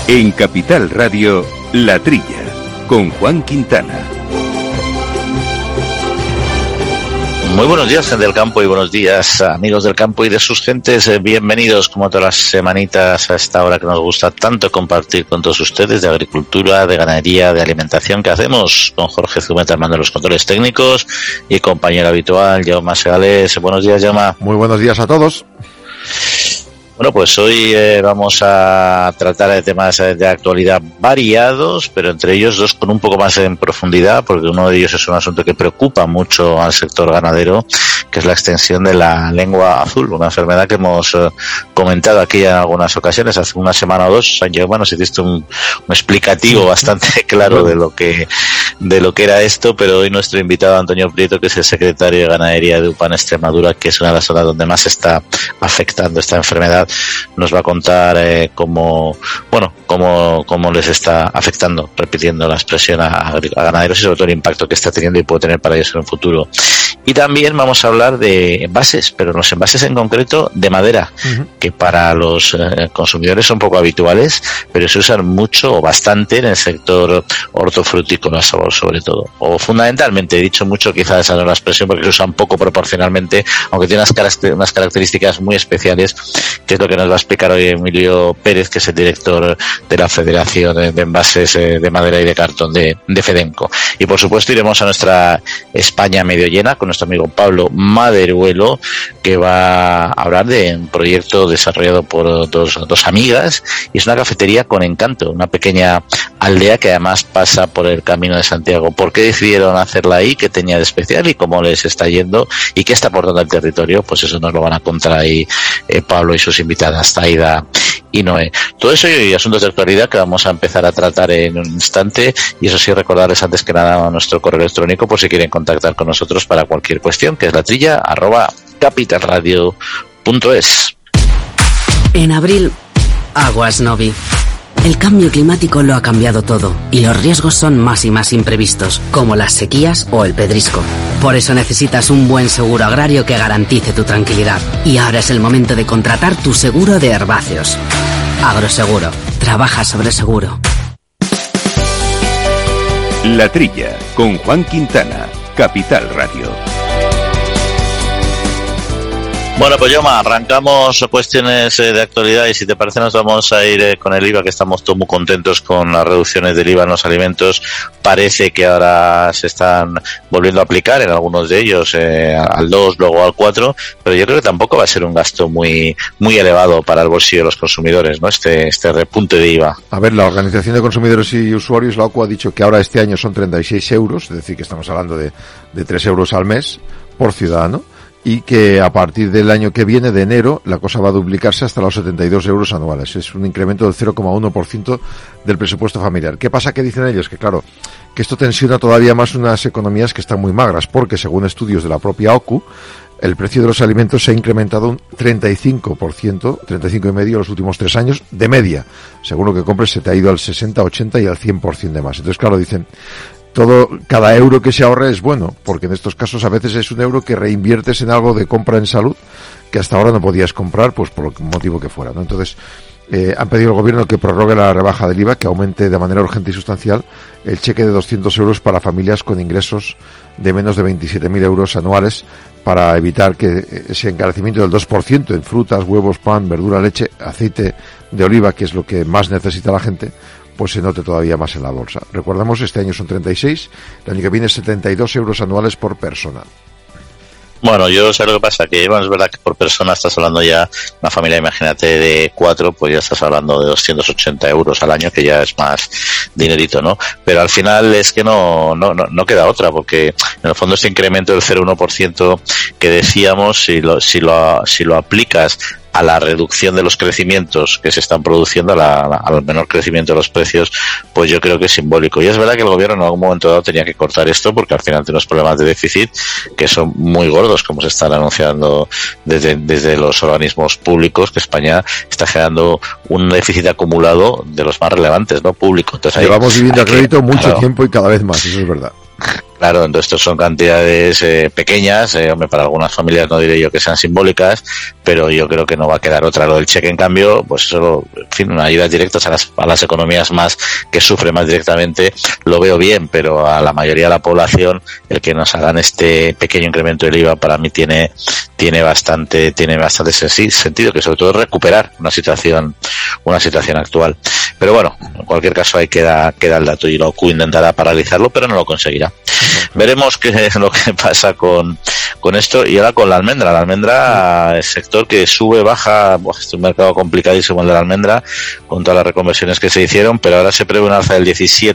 En Capital Radio, La Trilla, con Juan Quintana. Muy buenos días, gente del campo, y buenos días, amigos del campo y de sus gentes. Bienvenidos, como todas las semanitas, a esta hora que nos gusta tanto compartir con todos ustedes, de agricultura, de ganadería, de alimentación, que hacemos con Jorge Zumeta, armando los controles técnicos, y compañero habitual, Jaume Segales. Buenos días, Jaume. Muy buenos días a todos. Bueno, pues hoy vamos a tratar de temas de actualidad variados, pero entre ellos dos con un poco más en profundidad, porque uno de ellos es un asunto que preocupa mucho al sector ganadero, que es la extensión de la lengua azul, una enfermedad que hemos comentado aquí en algunas ocasiones. Hace una semana o dos, San Germán, nos hiciste un explicativo bastante claro de lo que era esto, pero hoy nuestro invitado Antonio Prieto, que es el secretario de Ganadería de UPA en Extremadura, que es una de las zonas donde más está afectando esta enfermedad, nos va a contar cómo les está afectando, repitiendo la expresión, a ganaderos, y sobre todo el impacto que está teniendo y puede tener para ellos en el futuro. Y también vamos a hablar de envases, pero los envases en concreto de madera, que para los consumidores son poco habituales, pero se usan mucho o bastante en el sector hortofrutícola, sobre todo. O fundamentalmente, he dicho mucho, quizás esa no es la expresión, porque se usan poco proporcionalmente, aunque tiene unas características muy especiales, que es lo que nos va a explicar hoy Emilio Pérez, que es el director de la Federación de Envases de Madera y de Cartón de FEDENCO. Y por supuesto iremos a nuestra España medio llena con nuestro amigo Pablo Maderuelo, que va a hablar de un proyecto desarrollado por dos amigas, y es una cafetería con encanto, una pequeña aldea que además pasa por el Camino de Santiago. ¿Por qué decidieron hacerla ahí? ¿Qué tenía de especial? ¿Y cómo les está yendo? ¿Y qué está aportando al territorio? Pues eso nos lo van a contar ahí Pablo y sus invitadas, Taida y Noé. Todo eso y asuntos de actualidad que vamos a empezar a tratar en un instante, y eso sí, recordarles antes que nada nuestro correo electrónico por si quieren contactar con nosotros para cualquier cuestión, que es latrilla@capitalradio.es. En abril, aguas Novi. El cambio climático lo ha cambiado todo, y los riesgos son más y más imprevistos, como las sequías o el pedrisco. Por eso necesitas un buen seguro agrario que garantice tu tranquilidad. Y ahora es el momento de contratar tu seguro de herbáceos. Agroseguro. Trabaja sobre seguro. La Trilla, con Juan Quintana, Capital Radio. Bueno, pues Jaume, arrancamos cuestiones de actualidad, y si te parece nos vamos a ir con el IVA, que estamos todos muy contentos con las reducciones del IVA en los alimentos. Parece que ahora se están volviendo a aplicar en algunos de ellos, al 2, luego al 4, pero yo creo que tampoco va a ser un gasto muy elevado para el bolsillo de los consumidores, ¿no? Este repunte de IVA. A ver, la Organización de Consumidores y Usuarios, la OCU, ha dicho que ahora este año son 36 euros, es decir, que estamos hablando de 3 euros al mes por ciudadano, y que a partir del año que viene, de enero, la cosa va a duplicarse hasta los 72 euros anuales. Es un incremento del 0,1% del presupuesto familiar. ¿Qué pasa? ¿Qué dicen ellos? Que claro, que esto tensiona todavía más unas economías que están muy magras, porque según estudios de la propia OCU, el precio de los alimentos se ha incrementado un 35%, 35,5% en los últimos 3 años, de media. Según lo que compres, se te ha ido al 60, 80 y al 100% de más. Entonces, claro, dicen, cada euro que se ahorre es bueno, porque en estos casos a veces es un euro que reinviertes en algo de compra en salud que hasta ahora no podías comprar, pues por el motivo que fuera, ¿no? Entonces, han pedido al gobierno que prorrogue la rebaja del IVA, que aumente de manera urgente y sustancial el cheque de 200 euros para familias con ingresos de menos de 27.000 euros anuales, para evitar que ese encarecimiento del 2% en frutas, huevos, pan, verdura, leche, aceite de oliva, que es lo que más necesita la gente, pues se note todavía más en la bolsa. Recordamos, este año son 36, el año que viene 72 euros anuales por persona. Bueno, yo sé lo que pasa, que es verdad que por persona estás hablando ya, una familia, imagínate, de 4, pues ya estás hablando de 280 euros al año, que ya es más dinerito, ¿no? Pero al final es que no queda otra, porque en el fondo este incremento del 0,1% que decíamos, si lo aplicas a la reducción de los crecimientos que se están produciendo, al menor crecimiento de los precios, pues yo creo que es simbólico. Y es verdad que el gobierno en algún momento dado tenía que cortar esto, porque al final tiene unos problemas de déficit que son muy gordos, como se están anunciando desde los organismos públicos, que España está generando un déficit acumulado de los más relevantes, ¿no? Público. Entonces, llevamos viviendo a crédito mucho tiempo y cada vez más, eso es verdad. Claro, entonces estos son cantidades pequeñas, hombre, para algunas familias no diré yo que sean simbólicas, pero yo creo que no va a quedar otra. Lo del cheque, en cambio, pues eso, en fin, una ayuda directa a las economías más que sufren más directamente, lo veo bien, pero a la mayoría de la población, el que nos hagan este pequeño incremento del IVA para mí tiene bastante sentido, que sobre todo es recuperar una situación actual. Pero bueno, en cualquier caso ahí queda el dato, y la OCU intentará paralizarlo, pero no lo conseguirá. Veremos qué es lo que pasa con esto. Y ahora con la almendra. La almendra, el sector que sube, baja, es un mercado complicadísimo el de la almendra, con todas las reconversiones que se hicieron, pero ahora se prevé una alza del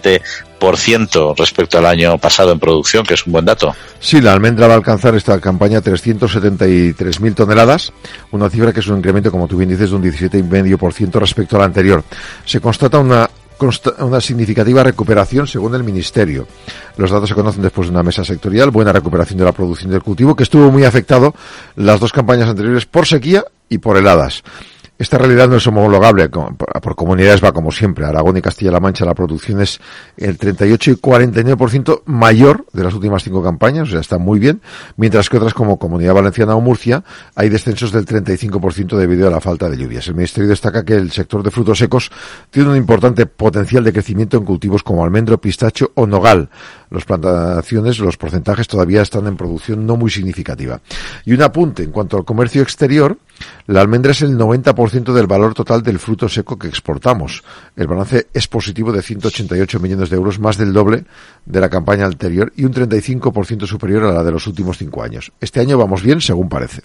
17% respecto al año pasado en producción, que es un buen dato. Sí, la almendra va a alcanzar esta campaña 373.000 toneladas, una cifra que es un incremento, como tú bien dices, de un 17,5% respecto al anterior. Se constata una significativa recuperación según el Ministerio. Los datos se conocen después de una mesa sectorial, buena recuperación de la producción del cultivo, que estuvo muy afectado las dos campañas anteriores por sequía y por heladas. Esta realidad no es homologable por comunidades, va como siempre. Aragón y Castilla-La Mancha, la producción es el 38 y 49% mayor de las últimas 5 campañas, o sea, está muy bien, mientras que otras como Comunidad Valenciana o Murcia hay descensos del 35% debido a la falta de lluvias. El Ministerio destaca que el sector de frutos secos tiene un importante potencial de crecimiento en cultivos como almendro, pistacho o nogal. Las plantaciones, los porcentajes todavía están en producción no muy significativa. Y un apunte, en cuanto al comercio exterior, la almendra es el 90% del valor total del fruto seco que exportamos. El balance es positivo de 188 millones de euros, más del doble de la campaña anterior y un 35% superior a la de los últimos 5 años. Este año vamos bien, según parece.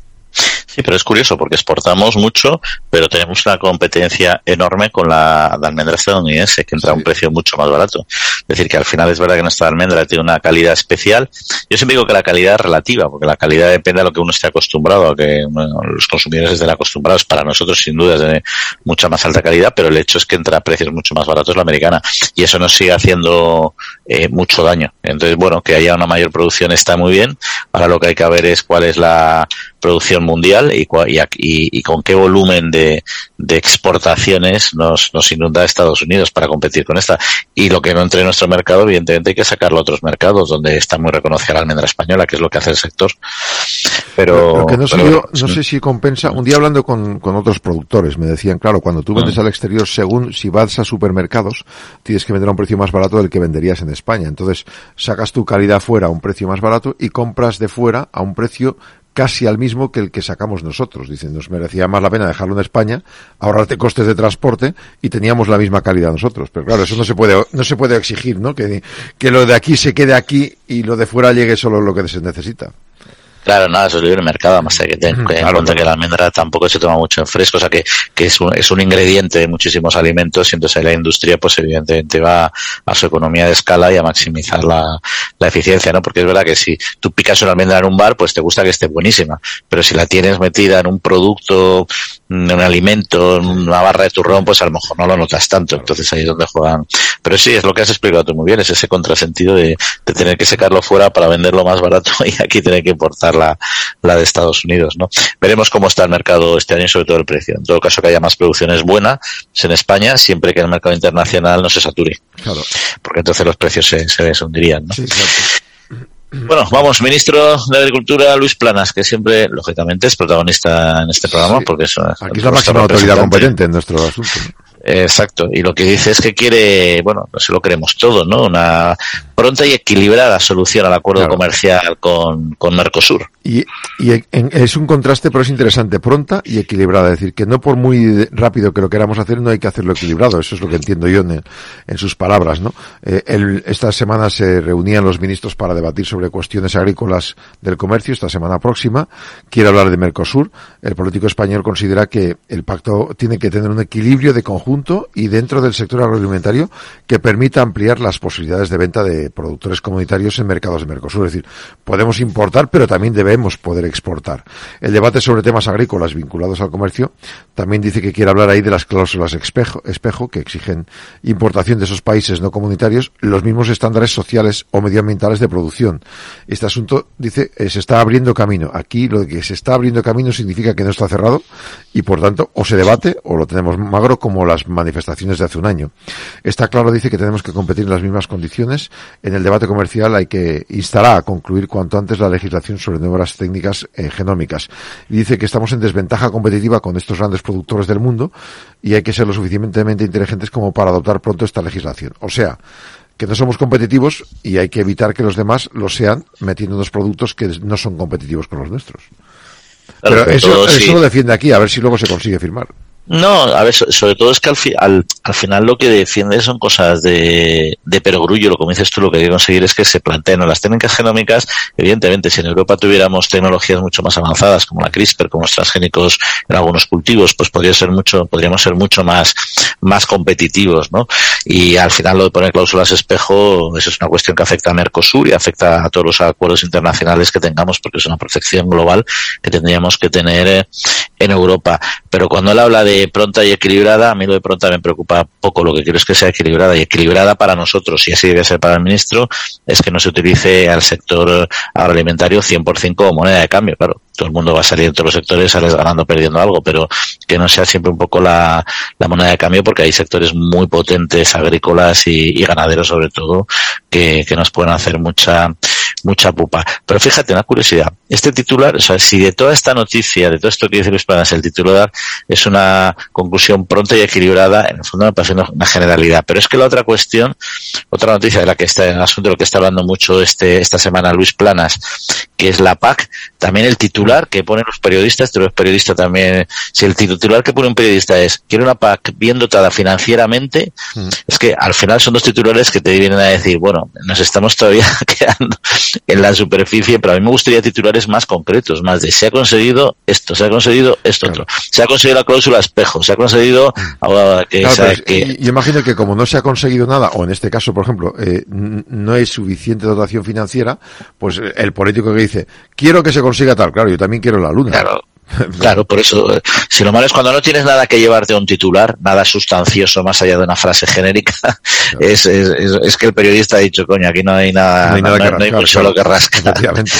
Sí, pero es curioso porque exportamos mucho, pero tenemos una competencia enorme con la almendra estadounidense, que entra a un precio mucho más barato. Es decir, que al final es verdad que nuestra almendra tiene una calidad especial. Yo siempre digo que la calidad es relativa, porque la calidad depende de lo que uno esté acostumbrado, a que los consumidores estén acostumbrados. Para nosotros, sin duda, es de mucha más alta calidad, pero el hecho es que entra a precios mucho más baratos la americana. Y eso nos sigue haciendo mucho daño. Entonces, bueno, que haya una mayor producción está muy bien. Ahora lo que hay que ver es cuál es la producción mundial y con qué volumen de exportaciones nos inunda Estados Unidos para competir con esta. Y lo que no entre en nuestro mercado, evidentemente hay que sacarlo a otros mercados donde está muy reconocida la almendra española, que es lo que hace el sector. Pero lo que no sé no sé si compensa. Un día hablando con otros productores me decían, claro, cuando tú vendes al exterior, según si vas a supermercados, tienes que vender a un precio más barato del que venderías en España. Entonces sacas tu calidad fuera a un precio más barato y compras de fuera a un precio casi al mismo que el que sacamos nosotros. Dicen, nos merecía más la pena dejarlo en España, ahorrarte costes de transporte y teníamos la misma calidad nosotros. Pero claro, eso no se puede exigir, ¿no? Que lo de aquí se quede aquí y lo de fuera llegue solo lo que se necesita. Claro, nada, eso es libre mercado, además hay que tener en cuenta que la almendra tampoco se toma mucho en fresco, o sea que es un ingrediente de muchísimos alimentos, y entonces la industria pues evidentemente va a su economía de escala y a maximizar la eficiencia, ¿no? Porque es verdad que si tú picas una almendra en un bar, pues te gusta que esté buenísima, pero si la tienes metida en un producto, en un alimento, en una barra de turrón, pues a lo mejor no lo notas tanto, entonces ahí es donde juegan. Pero sí, es lo que has explicado tú muy bien, es ese contrasentido de tener que secarlo fuera para venderlo más barato y aquí tener que importar la de Estados Unidos, ¿no? Veremos cómo está el mercado este año y sobre todo el precio. En todo caso, que haya más producción es buena en España, siempre que el mercado internacional no se sature. Claro. Porque entonces los precios se hundirían, ¿no? Sí, claro. Bueno, vamos, ministro de Agricultura Luis Planas, que siempre, lógicamente, es protagonista en este programa, sí, porque eso aquí es la máxima autoridad competente en nuestro asunto, ¿no? Exacto, y lo que dice es que quiere, bueno, no se lo queremos todo, ¿no? Una pronta y equilibrada solución al acuerdo comercial con Mercosur. Y es un contraste, pero es interesante, pronta y equilibrada, es decir, que no por muy rápido que lo queramos hacer, no hay que hacerlo equilibrado, eso es lo que entiendo yo en sus palabras, ¿no? Esta semana se reunían los ministros para debatir sobre cuestiones agrícolas del comercio, esta semana próxima quiere hablar de Mercosur. El político español considera que el pacto tiene que tener un equilibrio de conjunto y dentro del sector agroalimentario que permita ampliar las posibilidades de venta de productores comunitarios en mercados de Mercosur. Es decir, podemos importar, pero también debemos poder exportar. El debate sobre temas agrícolas vinculados al comercio también dice que quiere hablar ahí de las cláusulas espejo que exigen importación de esos países no comunitarios los mismos estándares sociales o medioambientales de producción. Este asunto, dice, se está abriendo camino. Aquí lo de que se está abriendo camino significa que no está cerrado y, por tanto, o se debate o lo tenemos magro como las manifestaciones de hace un año. Está claro, dice, que tenemos que competir en las mismas condiciones en el debate comercial hay que instará a concluir cuanto antes la legislación sobre nuevas técnicas genómicas. Y dice que estamos en desventaja competitiva con estos grandes productores del mundo y hay que ser lo suficientemente inteligentes como para adoptar pronto esta legislación. O sea, que no somos competitivos y hay que evitar que los demás lo sean metiendo unos productos que no son competitivos con los nuestros. Pero eso lo defiende aquí, a ver si luego se consigue firmar. No, a ver, sobre todo es que al final lo que defiende son cosas de perogrullo. Lo que dices tú, lo que hay que conseguir es que se planteen las técnicas genómicas. Evidentemente, si en Europa tuviéramos tecnologías mucho más avanzadas, como la CRISPR, como los transgénicos en algunos cultivos, pues podríamos ser mucho más competitivos, ¿no? Y al final lo de poner cláusulas espejo, eso es una cuestión que afecta a Mercosur y afecta a todos los acuerdos internacionales que tengamos, porque es una protección global que tendríamos que tener en Europa. Pero cuando él habla de pronta y equilibrada, a mí lo de pronta me preocupa poco. Lo que quiero es que sea equilibrada, y equilibrada para nosotros, y así debe ser para el ministro, es que no se utilice al sector agroalimentario 100% como moneda de cambio. Claro, todo el mundo va a salir en todos los sectores, sales ganando, perdiendo algo, pero que no sea siempre un poco la moneda de cambio, porque hay sectores muy potentes, agrícolas y ganaderos sobre todo, que nos pueden hacer mucha pupa. Pero fíjate, una curiosidad, este titular, o sea, si de toda esta noticia, de todo esto que dice Luis Planas, el titular es una conclusión pronta y equilibrada, en el fondo me parece una generalidad. Pero es que la otra cuestión, otra noticia de la que está, el asunto de lo que está hablando mucho esta semana Luis Planas, que es la PAC, también el titular que ponen los periodistas, pero los periodistas también, si el titular que pone un periodista es, quiere una PAC bien dotada financieramente, es que al final son dos titulares que te vienen a decir, bueno, nos estamos todavía quedando en la superficie, pero a mí me gustaría titulares más concretos, más de se ha conseguido esto, se ha conseguido esto otro, se ha conseguido la cláusula espejo, se ha conseguido yo imagino que como no se ha conseguido nada, o en este caso, por ejemplo, no hay suficiente dotación financiera, pues el político que dice, quiero que se consiga tal, claro, yo también quiero la luna. Claro, por eso, si lo malo es cuando no tienes nada que llevarte a un titular, nada sustancioso más allá de una frase genérica, claro. es que el periodista ha dicho, coño, aquí no hay nada, no hay solo que rascar.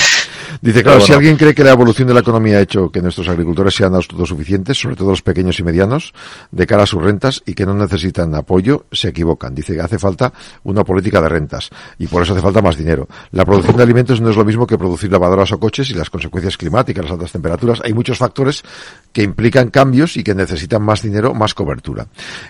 Dice, claro, si alguien cree que la evolución de la economía ha hecho que nuestros agricultores sean autosuficientes, sobre todo los pequeños y medianos, de cara a sus rentas y que no necesitan apoyo, se equivocan. Dice que hace falta una política de rentas y por eso hace falta más dinero. La producción de alimentos no es lo mismo que producir lavadoras o coches y las consecuencias climáticas, las altas temperaturas. Hay muchos factores que implican cambios y que necesitan más dinero, más cobertura.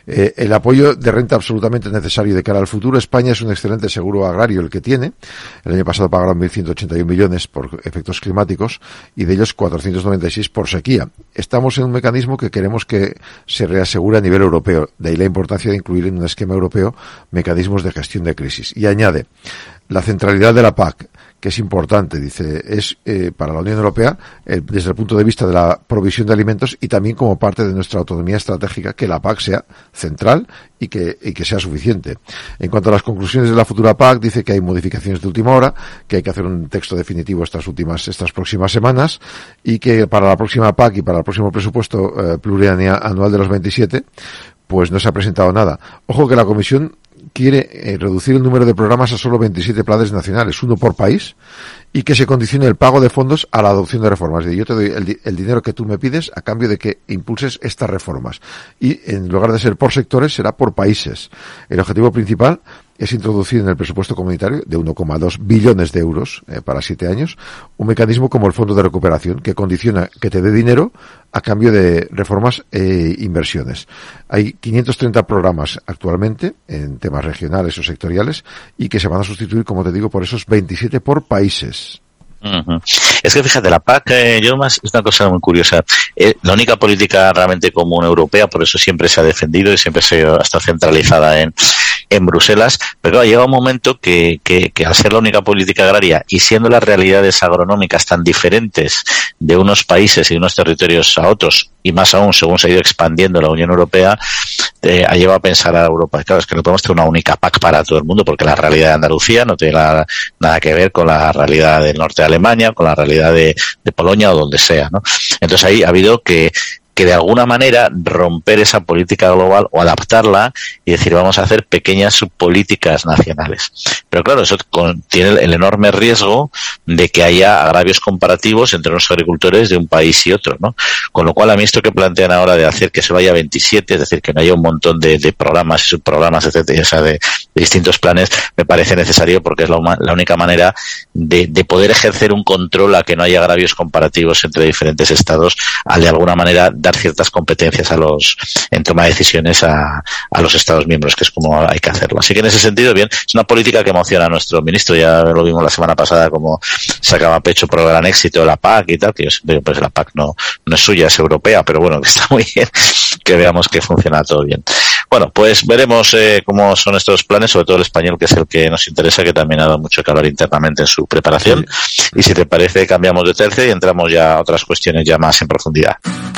El apoyo de renta absolutamente necesario de cara al futuro. España es un excelente seguro agrario el que tiene. El año pasado pagaron 1.181 millones por efectos climáticos y de ellos 496 por sequía. Estamos en un mecanismo que queremos que se reasegure a nivel europeo. De ahí la importancia de incluir en un esquema europeo mecanismos de gestión de crisis. Y añade, la centralidad de la PAC, que es importante, dice, es para la Unión Europea, desde el punto de vista de la provisión de alimentos y también como parte de nuestra autonomía estratégica, que la PAC sea central y que sea suficiente. En cuanto a las conclusiones de la futura PAC, dice que hay modificaciones de última hora, que hay que hacer un texto definitivo estas próximas semanas y que para la próxima PAC y para el próximo presupuesto plurianual de los 27, pues no se ha presentado nada. Ojo que la Comisión quiere reducir el número de programas a solo 27 planes nacionales, uno por país, y que se condicione el pago de fondos a la adopción de reformas. Yo te doy el dinero que tú me pides a cambio de que impulses estas reformas. Y en lugar de ser por sectores, será por países. El objetivo principal es introducir en el presupuesto comunitario de 1,2 billones de euros para 7 años un mecanismo como el Fondo de Recuperación que condiciona que te dé dinero a cambio de reformas e inversiones. Hay 530 programas actualmente en temas regionales o sectoriales y que se van a sustituir, como te digo, por esos 27 por países. Uh-huh. Es que fíjate, la PAC, es una cosa muy curiosa. La única política realmente común europea, por eso siempre se ha defendido y siempre se ha estado centralizada en Bruselas, pero claro, llega un momento que al ser la única política agraria y siendo las realidades agronómicas tan diferentes de unos países y de unos territorios a otros, y más aún según se ha ido expandiendo la Unión Europea, ha llevado a pensar a Europa, claro, es que no podemos tener una única PAC para todo el mundo, porque la realidad de Andalucía no tiene nada que ver con la realidad del norte de Alemania, con la realidad de Polonia o donde sea, ¿no? Entonces ahí ha habido que que de alguna manera romper esa política global o adaptarla y decir vamos a hacer pequeñas subpolíticas nacionales. Pero claro, eso tiene el enorme riesgo de que haya agravios comparativos entre los agricultores de un país y otro, ¿no? Con lo cual a mí esto que plantean ahora de hacer que se vaya a 27, es decir, que no haya un montón de programas y subprogramas, etcétera, o sea, de distintos planes, me parece necesario porque es la única manera de poder ejercer un control a que no haya agravios comparativos entre diferentes estados, al de alguna manera dar ciertas competencias en toma de decisiones a los estados miembros, que es como hay que hacerlo. Así que en ese sentido, bien, es una política que emociona a nuestro ministro, ya lo vimos la semana pasada como sacaba pecho por el gran éxito de la PAC y tal, que yo siempre digo, pues la PAC no es suya, es europea, pero bueno, que está muy bien que veamos que funciona todo bien. Bueno, pues veremos cómo son estos planes, sobre todo el español, que es el que nos interesa, que también ha dado mucho que hablar internamente en su preparación. Sí. Y si te parece, cambiamos de tercio y entramos ya a otras cuestiones ya más en profundidad.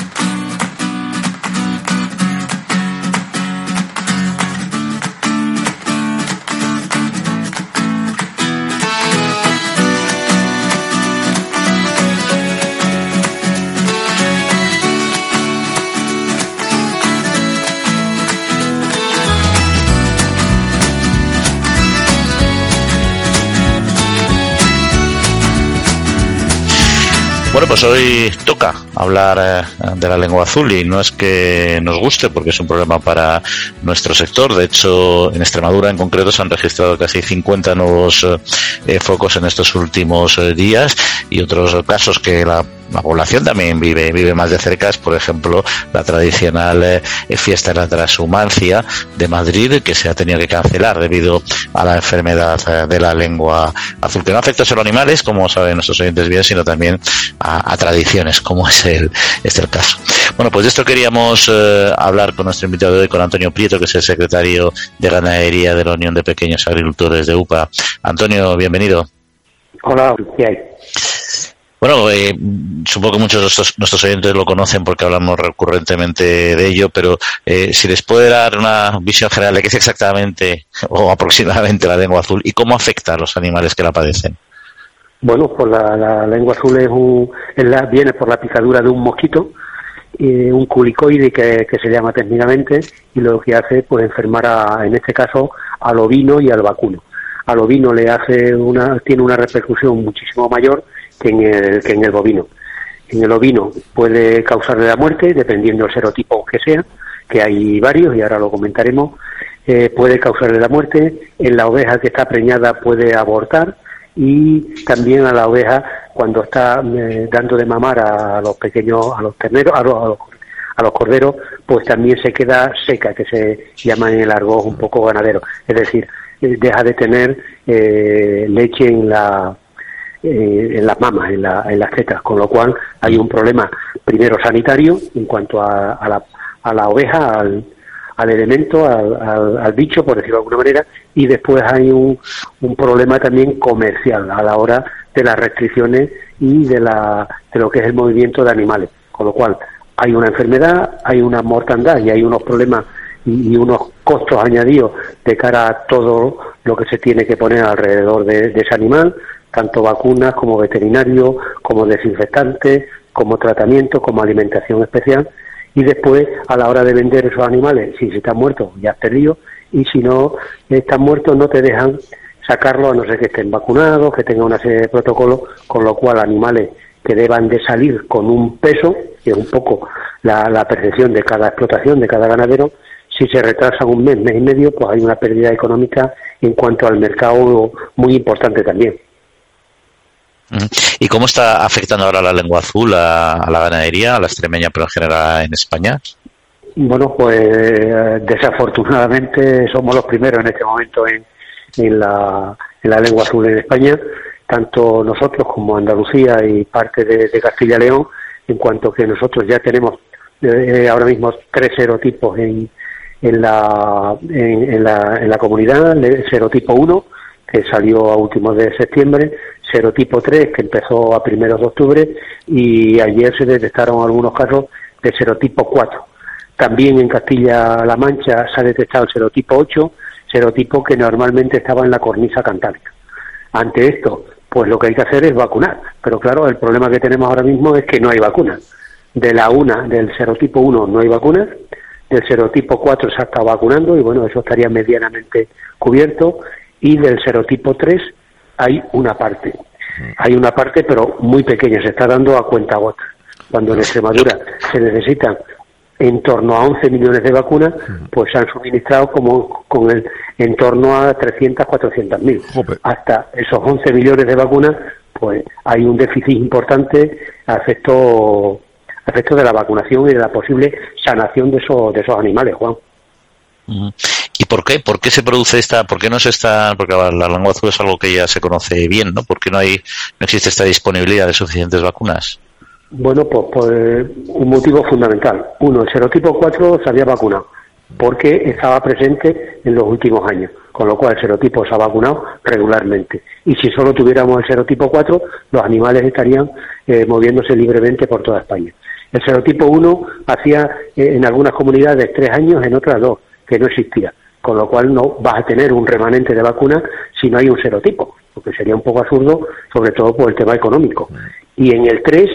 Bueno, pues hoy toca hablar de la lengua azul y no es que nos guste porque es un problema para nuestro sector. De hecho, en Extremadura en concreto se han registrado casi 50 nuevos focos en estos últimos días y otros casos que la población también vive más de cerca es, por ejemplo, la tradicional fiesta de la transhumancia de Madrid, que se ha tenido que cancelar debido a la enfermedad de la lengua azul, que no afecta solo a animales, como saben nuestros oyentes bien, sino también a tradiciones, como es el caso. Bueno, pues de esto queríamos hablar con nuestro invitado de hoy, con Antonio Prieto, que es el secretario de Ganadería de la Unión de Pequeños Agricultores de UPA. Antonio, bienvenido. Hola, ¿qué hay? Bueno, supongo que muchos de nuestros oyentes lo conocen porque hablamos recurrentemente de ello, pero si les puede dar una visión general de qué es exactamente o aproximadamente la lengua azul y cómo afecta a los animales que la padecen. Bueno, pues la lengua azul viene por la picadura de un mosquito, un culicoide que se llama técnicamente, y lo que hace pues enfermar en este caso al ovino y al vacuno. Al ovino tiene una repercusión muchísimo mayor que en el bovino. En el ovino puede causarle la muerte, dependiendo del serotipo que sea, que hay varios y ahora lo comentaremos. Puede causarle la muerte. En la oveja que está preñada puede abortar, y también a la oveja cuando está dando de mamar a los pequeños, a los terneros, a los corderos, pues también se queda seca, que se llama en el argot un poco ganadero. Es decir, deja de tener leche en las mamas, en las tetas, con lo cual hay un problema primero sanitario en cuanto a la oveja, al elemento, al bicho, por decirlo de alguna manera, y después hay un problema también comercial a la hora de las restricciones y de lo que es el movimiento de animales, con lo cual hay una enfermedad, hay una mortandad y hay unos problemas y unos costos añadidos de cara a todo lo que se tiene que poner alrededor de ese animal, tanto vacunas como veterinario, como desinfectantes, como tratamiento, como alimentación especial, y después a la hora de vender esos animales, si están muertos ya has perdido, y si no están muertos no te dejan sacarlos a no ser que estén vacunados, que tengan una serie de protocolos, con lo cual animales que deban de salir con un peso, que es un poco la percepción de cada explotación, de cada ganadero, si se retrasan un mes y medio, pues hay una pérdida económica en cuanto al mercado muy importante también. ¿Y cómo está afectando ahora la lengua azul a la ganadería, a la extremeña, pero en general en España? Bueno, pues desafortunadamente somos los primeros en este momento en la lengua azul en España, tanto nosotros como Andalucía y parte de Castilla y León, en cuanto que nosotros ya tenemos ahora mismo 3 serotipos en la comunidad, serotipo 1, que salió a últimos de septiembre, serotipo 3, que empezó a primeros de octubre, y ayer se detectaron algunos casos de serotipo 4. También en Castilla-La Mancha se ha detectado el serotipo 8, serotipo que normalmente estaba en la cornisa cantábrica. Ante esto, pues lo que hay que hacer es vacunar, pero claro, el problema que tenemos ahora mismo es que no hay vacuna. de del serotipo 1 no hay vacunas, del serotipo 4 se ha estado vacunando y bueno, eso estaría medianamente cubierto, y del serotipo 3 hay una parte. Hay una parte, pero muy pequeña, se está dando a cuentagotas. Cuando en Extremadura se necesitan en torno a 11 millones de vacunas, pues se han suministrado en torno a 300, 400.000. Hasta esos 11 millones de vacunas, pues hay un déficit importante a efecto de la vacunación y de la posible sanación de esos animales, Juan. ¿Y por qué? ¿Por qué se produce por qué no se está, porque la lengua azul es algo que ya se conoce bien, ¿no? ¿Por qué no existe esta disponibilidad de suficientes vacunas? Bueno, pues por un motivo fundamental. Uno, el serotipo 4 se había vacunado porque estaba presente en los últimos años, con lo cual el serotipo se ha vacunado regularmente. Y si solo tuviéramos el serotipo 4, los animales estarían moviéndose libremente por toda España. El serotipo 1 hacía en algunas comunidades 3 años, en otras 2, que no existía. Con lo cual no vas a tener un remanente de vacuna si no hay un serotipo, porque sería un poco absurdo, sobre todo por el tema económico. Y en el 3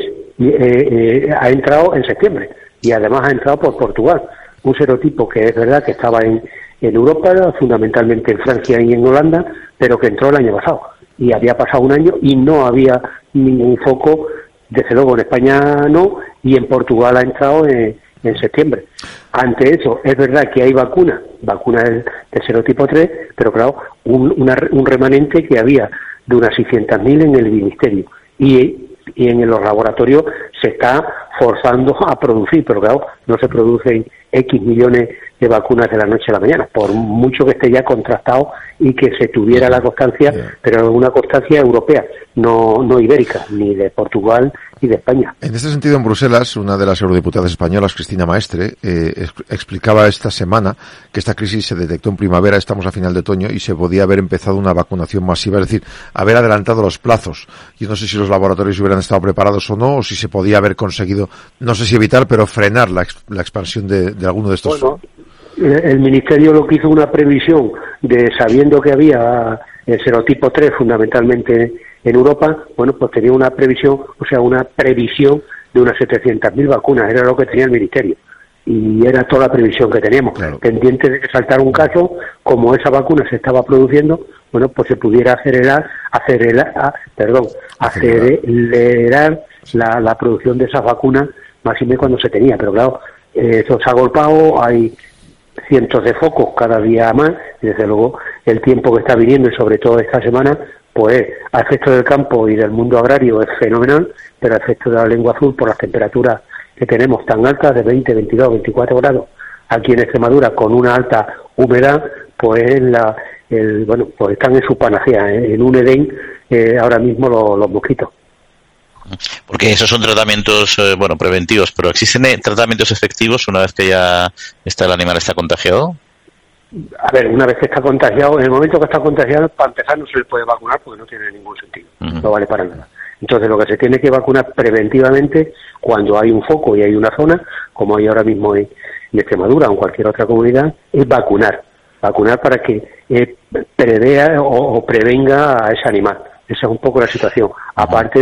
ha entrado en septiembre, y además ha entrado por Portugal, un serotipo que es verdad que estaba en Europa, fundamentalmente en Francia y en Holanda, pero que entró el año pasado, y había pasado un año y no había ningún foco, desde luego en España no, y en Portugal ha entrado en septiembre. Ante eso, es verdad que hay vacuna del serotipo 3, pero claro, un remanente que había de unas 600.000 en el ministerio, y en los laboratorios se está forzando a producir, pero claro, no se producen X millones de vacunas de la noche a la mañana, por mucho que esté ya contrastado y que se tuviera la constancia, pero una constancia europea, no ibérica, ni de Portugal ni de España. En este sentido, en Bruselas, una de las eurodiputadas españolas, Cristina Maestre, explicaba esta semana que esta crisis se detectó en primavera, estamos a final de otoño, y se podía haber empezado una vacunación masiva, es decir, haber adelantado los plazos. Yo no sé si los laboratorios hubieran estado preparados o no, o si se podía haber conseguido, no sé si evitar, pero frenar la expansión de alguno de estos. Bueno, el Ministerio lo que hizo una previsión sabiendo que había el serotipo 3 fundamentalmente en Europa, bueno, pues tenía una previsión de unas 700.000 vacunas, era lo que tenía el Ministerio. Y era toda la previsión que teníamos. Claro. Pendiente de que saltara un caso, como esa vacuna se estaba produciendo, bueno, pues se pudiera acelerar la producción de esas vacunas, máxime cuando se tenía. Pero claro, eso se ha agolpado, hay cientos de focos cada día más, y desde luego el tiempo que está viniendo, y sobre todo esta semana, pues a efecto del campo y del mundo agrario es fenomenal, pero a efecto de la lengua azul, por las temperaturas que tenemos tan altas, de 20, 22, 24 grados, aquí en Extremadura, con una alta humedad, pues pues están en su panacea, en un Edén ahora mismo los mosquitos. Porque esos son tratamientos, preventivos, pero ¿existen tratamientos efectivos una vez que ya el animal está contagiado? A ver, una vez que está contagiado, en el momento que está contagiado, para empezar no se le puede vacunar porque no tiene ningún sentido, no vale para nada. Entonces lo que se tiene que vacunar preventivamente cuando hay un foco y hay una zona, como hay ahora mismo en Extremadura o en cualquier otra comunidad, es vacunar para que prevea o prevenga a ese animal. Esa es un poco la situación, aparte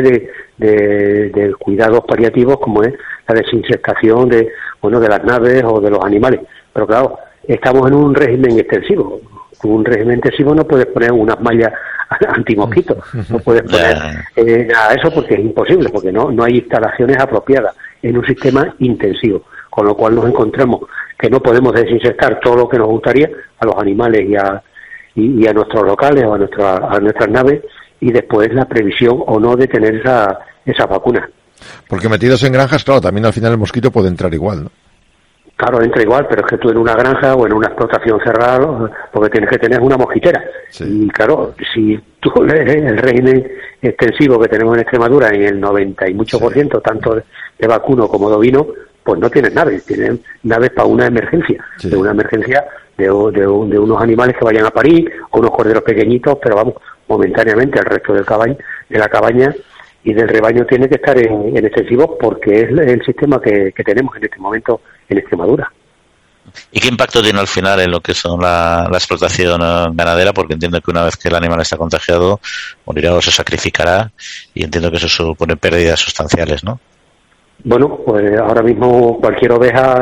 de cuidados paliativos como es la desinsectación de las naves o de los animales. Pero claro, estamos en un régimen extensivo. Con un régimen intensivo no puedes poner unas mallas antimosquitos, no puedes poner nada de eso porque es imposible, porque no hay instalaciones apropiadas en un sistema intensivo, con lo cual nos encontramos que no podemos desinsectar todo lo que nos gustaría a los animales y a nuestros locales o a nuestras naves, y después la previsión o no de tener esa vacuna. Porque metidos en granjas, claro, también al final el mosquito puede entrar igual, ¿no? Claro, entra igual, pero es que tú en una granja o en una explotación cerrada, porque tienes que tener una mosquitera. Sí. Y claro, si tú lees el régimen extensivo que tenemos en Extremadura, en el 90 y mucho por ciento, tanto de vacuno como de ovino, pues no tienes naves, tienen naves para una emergencia, de una emergencia de unos animales que vayan a parir, o unos corderos pequeñitos, pero vamos, momentáneamente el resto de la cabaña y del rebaño tiene que estar en extensivo, porque es el sistema que tenemos en este momento en Extremadura. ¿Y qué impacto tiene al final en lo que son la explotación ganadera? Porque entiendo que una vez que el animal está contagiado, morirá o se sacrificará, y entiendo que eso supone pérdidas sustanciales, ¿no? Bueno, pues ahora mismo cualquier oveja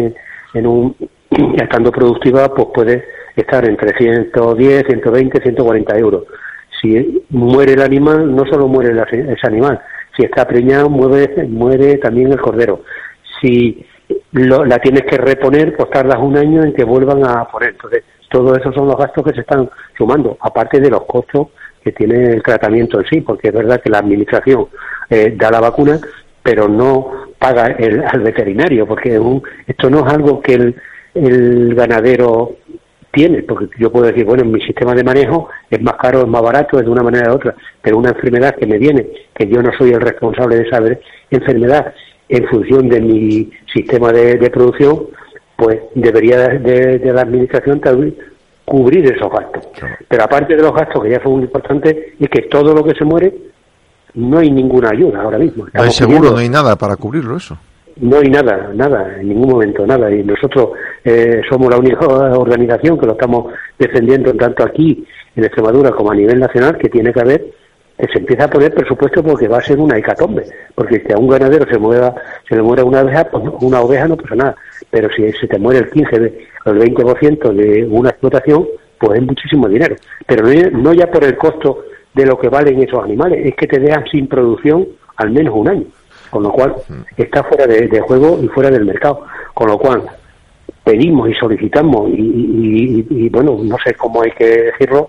estando productiva, pues puede estar entre 110, 120, 140 euros. Si muere el animal, no solo muere ese animal, si está preñado, muere también el cordero. Si la tienes que reponer, pues tardas un año en que vuelvan a poner. Entonces, todo eso son los gastos que se están sumando, aparte de los costos que tiene el tratamiento en sí, porque es verdad que la administración da la vacuna, pero no paga al veterinario, porque esto no es algo que el ganadero tiene, porque yo puedo decir, bueno, en mi sistema de manejo es más caro, es más barato, es de una manera u otra, pero una enfermedad que me viene, que yo no soy el responsable de esa enfermedad en función de mi sistema de producción, pues debería de la administración cubrir esos gastos. Claro. Pero aparte de los gastos, que ya son muy importantes, es que todo lo que se muere, no hay ninguna ayuda ahora mismo. No hay seguro, no hay nada para cubrirlo eso. No hay nada, en ningún momento, nada. Y nosotros somos la única organización que lo estamos defendiendo tanto aquí en Extremadura como a nivel nacional, que tiene que haber, que se empieza a poner presupuesto, porque va a ser una hecatombe. Porque si a un ganadero se le muere una oveja, pues una oveja no pasa nada. Pero si se te muere el 15 o el 20% de una explotación, pues es muchísimo dinero. Pero no ya por el costo de lo que valen esos animales, es que te dejan sin producción al menos un año. Con lo cual está fuera de juego y fuera del mercado. Con lo cual pedimos y solicitamos y bueno, no sé cómo hay que decirlo,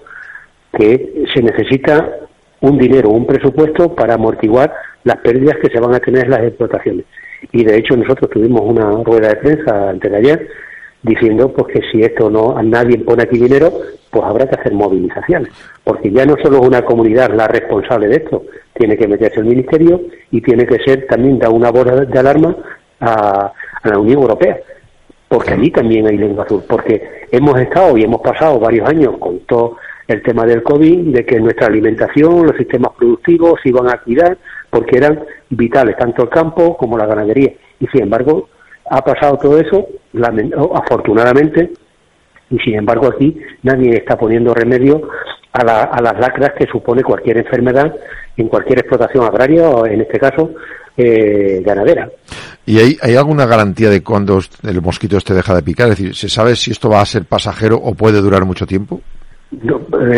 que se necesita un dinero, un presupuesto para amortiguar las pérdidas que se van a tener en las explotaciones. Y de hecho nosotros tuvimos una rueda de prensa antes de ayer diciendo pues que si esto nadie pone aquí dinero, pues habrá que hacer movilizaciones, porque ya no solo es una comunidad la responsable de esto, tiene que meterse el Ministerio y tiene que ser también dar una voz de alarma a la Unión Europea, porque allí también hay lengua azul, porque hemos estado y hemos pasado varios años con todo el tema del COVID, de que nuestra alimentación, los sistemas productivos se iban a cuidar, porque eran vitales, tanto el campo como la ganadería, y sin embargo ha pasado todo eso, afortunadamente, y sin embargo aquí nadie está poniendo remedio a las lacras que supone cualquier enfermedad en cualquier explotación agraria o en este caso ganadera. ¿Y hay alguna garantía de cuándo el mosquito deja de picar? Es decir, ¿se sabe si esto va a ser pasajero o puede durar mucho tiempo? No,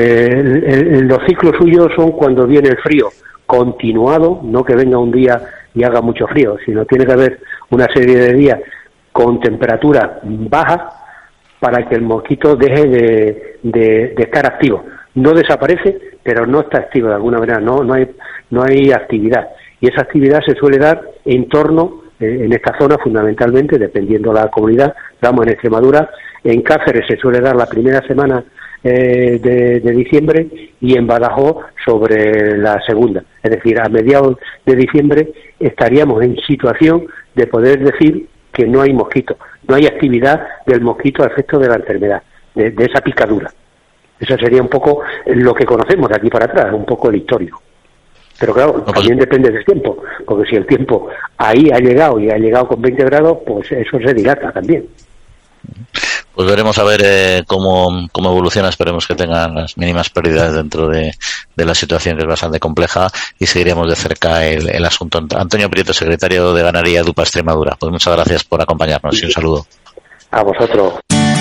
los ciclos suyos son cuando viene el frío continuado, no que venga un día y haga mucho frío, sino tiene que haber una serie de días con temperatura baja para que el mosquito deje de estar activo. No desaparece, pero no está activo de alguna manera, no hay actividad. Y esa actividad se suele dar en torno, en esta zona fundamentalmente, dependiendo de la comunidad. Vamos, en Extremadura, en Cáceres se suele dar la primera semana de diciembre y en Badajoz sobre la segunda. Es decir, a mediados de diciembre estaríamos en situación de poder decir que no hay mosquito, no hay actividad del mosquito a efecto de la enfermedad, de esa picadura. Eso sería un poco lo que conocemos de aquí para atrás, un poco el histórico. Pero claro, también depende del tiempo, porque si el tiempo ahí ha llegado y ha llegado con 20 grados, pues eso se dilata también. Pues veremos a ver cómo evoluciona. Esperemos que tengan las mínimas pérdidas dentro de la situación, que es bastante compleja, y seguiremos de cerca el asunto. Antonio Prieto, secretario de Ganadería de UPA Extremadura. Pues muchas gracias por acompañarnos y un saludo. A vosotros.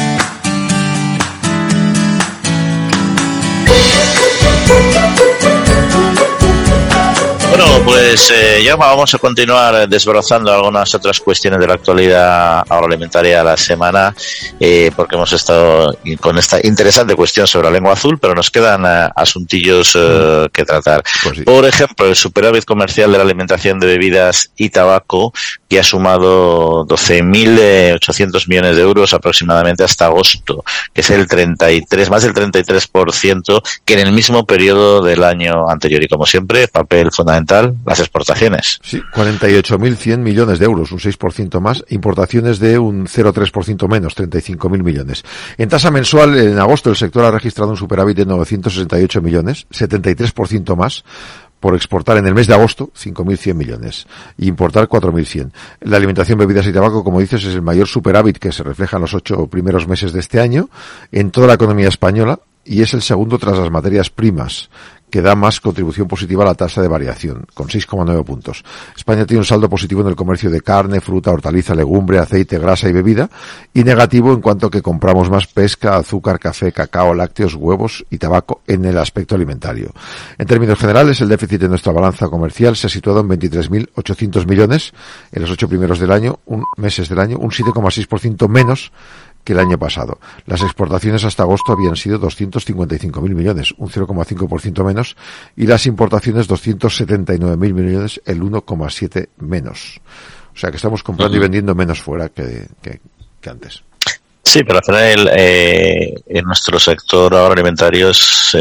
Bueno, pues ya vamos a continuar desbrozando algunas otras cuestiones de la actualidad agroalimentaria de la semana, porque hemos estado con esta interesante cuestión sobre la lengua azul, pero nos quedan asuntillos que tratar. Pues sí. Por ejemplo, el superávit comercial de la alimentación de bebidas y tabaco, que ha sumado 12.800 millones de euros aproximadamente hasta agosto, que es más del 33% que en el mismo periodo del año anterior. Y como siempre, papel fundamental, las exportaciones. Sí, 48.100 millones de euros, un 6% más. Importaciones de un 0,3% menos, 35.000 millones. En tasa mensual, en agosto, el sector ha registrado un superávit de 968 millones, 73% más, por exportar en el mes de agosto 5.100 millones y importar 4.100. La alimentación, bebidas y tabaco, como dices, es el mayor superávit que se refleja en los 8 primeros meses de este año. En toda la economía española y es el segundo tras las materias primas, que da más contribución positiva a la tasa de variación, con 6,9 puntos. España tiene un saldo positivo en el comercio de carne, fruta, hortaliza, legumbre, aceite, grasa y bebida, y negativo en cuanto a que compramos más pesca, azúcar, café, cacao, lácteos, huevos y tabaco en el aspecto alimentario. En términos generales, el déficit de nuestra balanza comercial se ha situado en 23.800 millones en los 8 primeros meses del año, un 7,6% menos que el año pasado. Las exportaciones hasta agosto habían sido 255.000 millones, un 0,5% menos, y las importaciones 279.000 millones, el 1,7% menos. O sea que estamos comprando y vendiendo menos fuera que antes. Sí, pero al final en nuestro sector agroalimentario es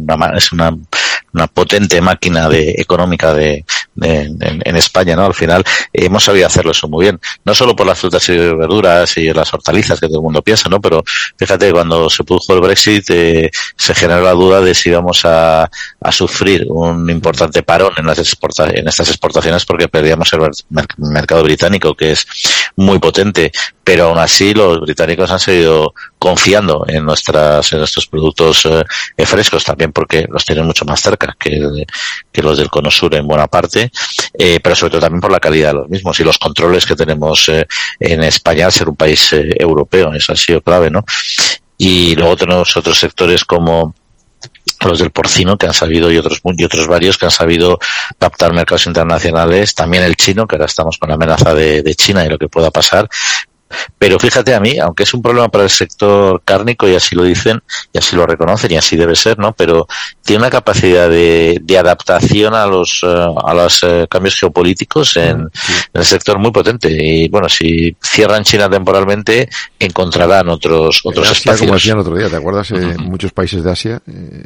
una potente máquina económica en España, ¿no? Al final hemos sabido hacerlo eso muy bien, no solo por las frutas y verduras y las hortalizas que todo el mundo piensa, ¿no? Pero fíjate, cuando se produjo el Brexit se generó la duda de si íbamos a sufrir un importante parón en estas exportaciones, porque perdíamos el mercado británico, que es muy potente, pero aún así los británicos han seguido confiando en nuestros productos frescos, también porque los tienen mucho más cerca que los del Cono Sur en buena parte, pero sobre todo también por la calidad de los mismos y los controles que tenemos en España al ser un país europeo. Eso ha sido clave, ¿no? Y luego tenemos otros sectores como los del porcino, que han sabido, y otros varios que han sabido captar mercados internacionales, también el chino, que ahora estamos con la amenaza de China y lo que pueda pasar. Pero fíjate, a mí, aunque es un problema para el sector cárnico, y así lo dicen, y así lo reconocen, y así debe ser, ¿no? Pero tiene una capacidad de adaptación a los cambios geopolíticos en el sector muy potente. Y bueno, si cierran China temporalmente, encontrarán otros espacios. Como decían el otro día, ¿te acuerdas? Muchos países de Asia,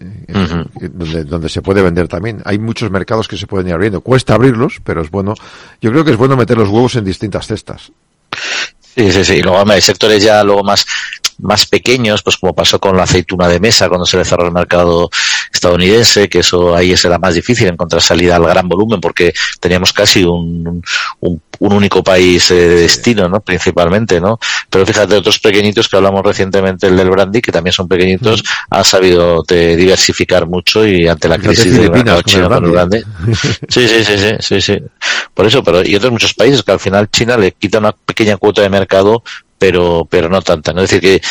donde se puede vender también. Hay muchos mercados que se pueden ir abriendo. Cuesta abrirlos, pero es bueno. Yo creo que es bueno meter los huevos en distintas cestas. Sí. Y luego hay sectores ya luego más pequeños, pues como pasó con la aceituna de mesa cuando se le cerró el mercado estadounidense, que eso ahí era más difícil encontrar salida al gran volumen, porque teníamos casi un único país de destino, ¿no? Principalmente, ¿no? Pero fíjate, otros pequeñitos que hablamos recientemente, el del brandy, que también son pequeñitos, han sabido diversificar mucho, y ante la crisis del mercado chino con el brandy. Sí. Por eso, y otros muchos países que al final China le quita una pequeña cuota de mercado, pero no tanta, ¿no? Es decir, que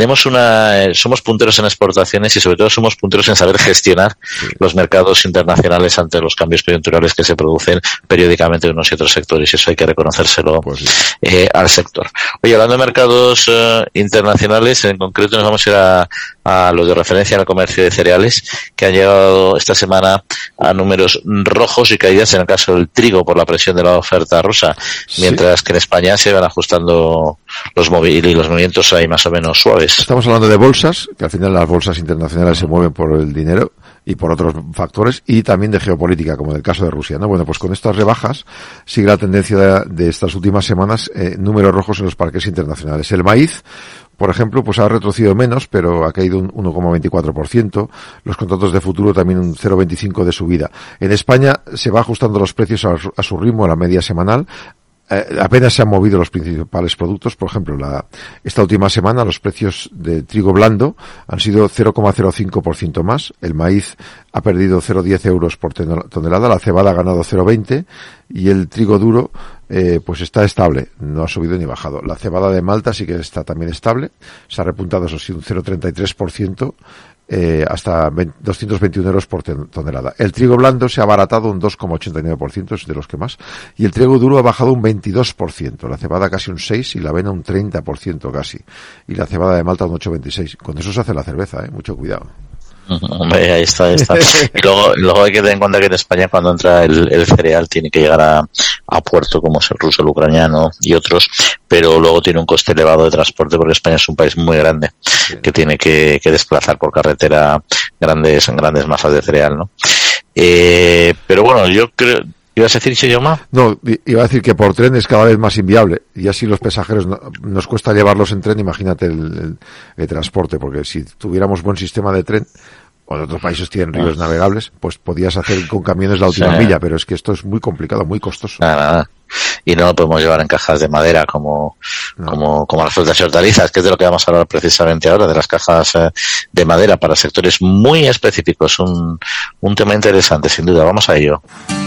somos punteros en exportaciones y sobre todo somos punteros en saber gestionar los mercados internacionales ante los cambios coyunturales que se producen periódicamente en unos y otros sectores, y eso hay que reconocérselo al sector. Oye, hablando de mercados internacionales, en concreto nos vamos a ir a los de referencia al comercio de cereales, que han llegado esta semana a números rojos y caídas en el caso del trigo por la presión de la oferta rusa, mientras que en España se van ajustando los movimientos ahí más o menos suaves. Estamos hablando de bolsas, que al final las bolsas internacionales se mueven por el dinero y por otros factores, y también de geopolítica, como en el caso de Rusia, ¿no? Bueno, pues con estas rebajas sigue la tendencia de estas últimas semanas, números rojos en los parques internacionales. El maíz, por ejemplo, pues ha retrocedido menos, pero ha caído un 1,24%. Los contratos de futuro también un 0,25% de subida. En España se va ajustando los precios a su ritmo, a la media semanal. Apenas se han movido los principales productos. Por ejemplo, esta última semana los precios de trigo blando han sido 0,05% más. El maíz ha perdido 0,10 euros por tonelada. La cebada ha ganado 0,20 y el trigo duro pues está estable, no ha subido ni bajado. La cebada de Malta sí que está también estable, se ha repuntado, eso sí, un 0,33%, hasta 221 euros por tonelada. El trigo blando se ha abaratado un 2,89%, es de los que más, y el trigo duro ha bajado un 22%, la cebada casi un 6% y la avena un 30% casi, y la cebada de Malta un 8,26%. Con eso se hace la cerveza, mucho cuidado. Hombre, ahí está. Y luego hay que tener en cuenta que en España, cuando entra el cereal, tiene que llegar a puerto, como es el ruso, el ucraniano y otros, pero luego tiene un coste elevado de transporte, porque España es un país muy grande, que tiene que desplazar por carretera grandes masas de cereal, ¿no? Pero bueno, yo creo... ¿Ibas a decir, Cheyoma? No, iba a decir que por tren es cada vez más inviable, y así los pasajeros nos cuesta llevarlos en tren. Imagínate el transporte, porque si tuviéramos buen sistema de tren, o en otros países tienen ríos navegables, pues podías hacer con camiones la última milla, pero es que esto es muy complicado, muy costoso. Nada. y no lo podemos llevar en cajas de madera como las frutas y hortalizas, que es de lo que vamos a hablar precisamente ahora, de las cajas de madera para sectores muy específicos. Un tema interesante, sin duda. Vamos a ello.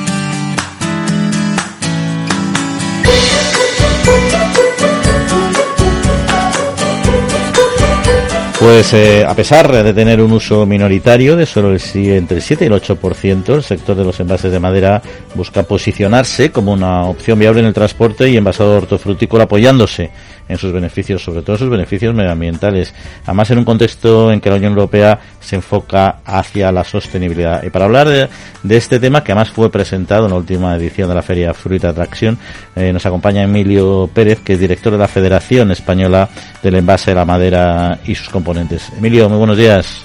Pues a pesar de tener un uso minoritario de solo entre el 7 y el 8%, el sector de los envases de madera busca posicionarse como una opción viable en el transporte y envasado hortofrutícola, apoyándose en sus beneficios, sobre todo sus beneficios medioambientales, además en un contexto en que la Unión Europea se enfoca hacia la sostenibilidad. Y para hablar de este tema, que además fue presentado en la última edición de la Feria Fruit Attraction, nos acompaña Emilio Pérez, que es director de la Federación Española del Envase de la Madera y sus componentes. Emilio, muy buenos días.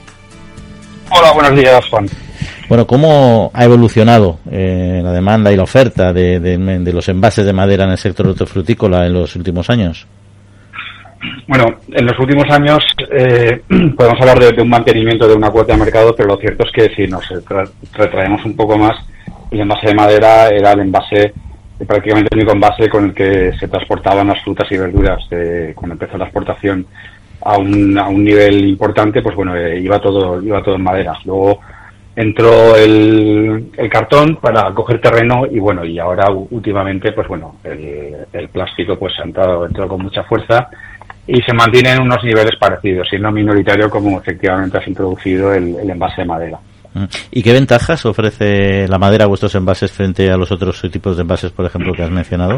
Hola, buenos días, Juan. Bueno, ¿cómo ha evolucionado la demanda y la oferta de los envases de madera en el sector hortofrutícola en los últimos años? Bueno, en los últimos años podemos hablar de un mantenimiento de una cuota de mercado, pero lo cierto es que si nos retraemos un poco más, el envase de madera era el envase, prácticamente el único envase con el que se transportaban las frutas y verduras. Cuando empezó la exportación a un nivel importante, pues bueno, iba todo en madera. Luego entró el cartón para coger terreno y bueno, y ahora últimamente pues bueno, el plástico pues ha entrado con mucha fuerza y se mantiene en unos niveles parecidos, siendo minoritario como efectivamente has introducido el envase de madera. ¿Y qué ventajas ofrece la madera a vuestros envases frente a los otros tipos de envases, por ejemplo, que has mencionado?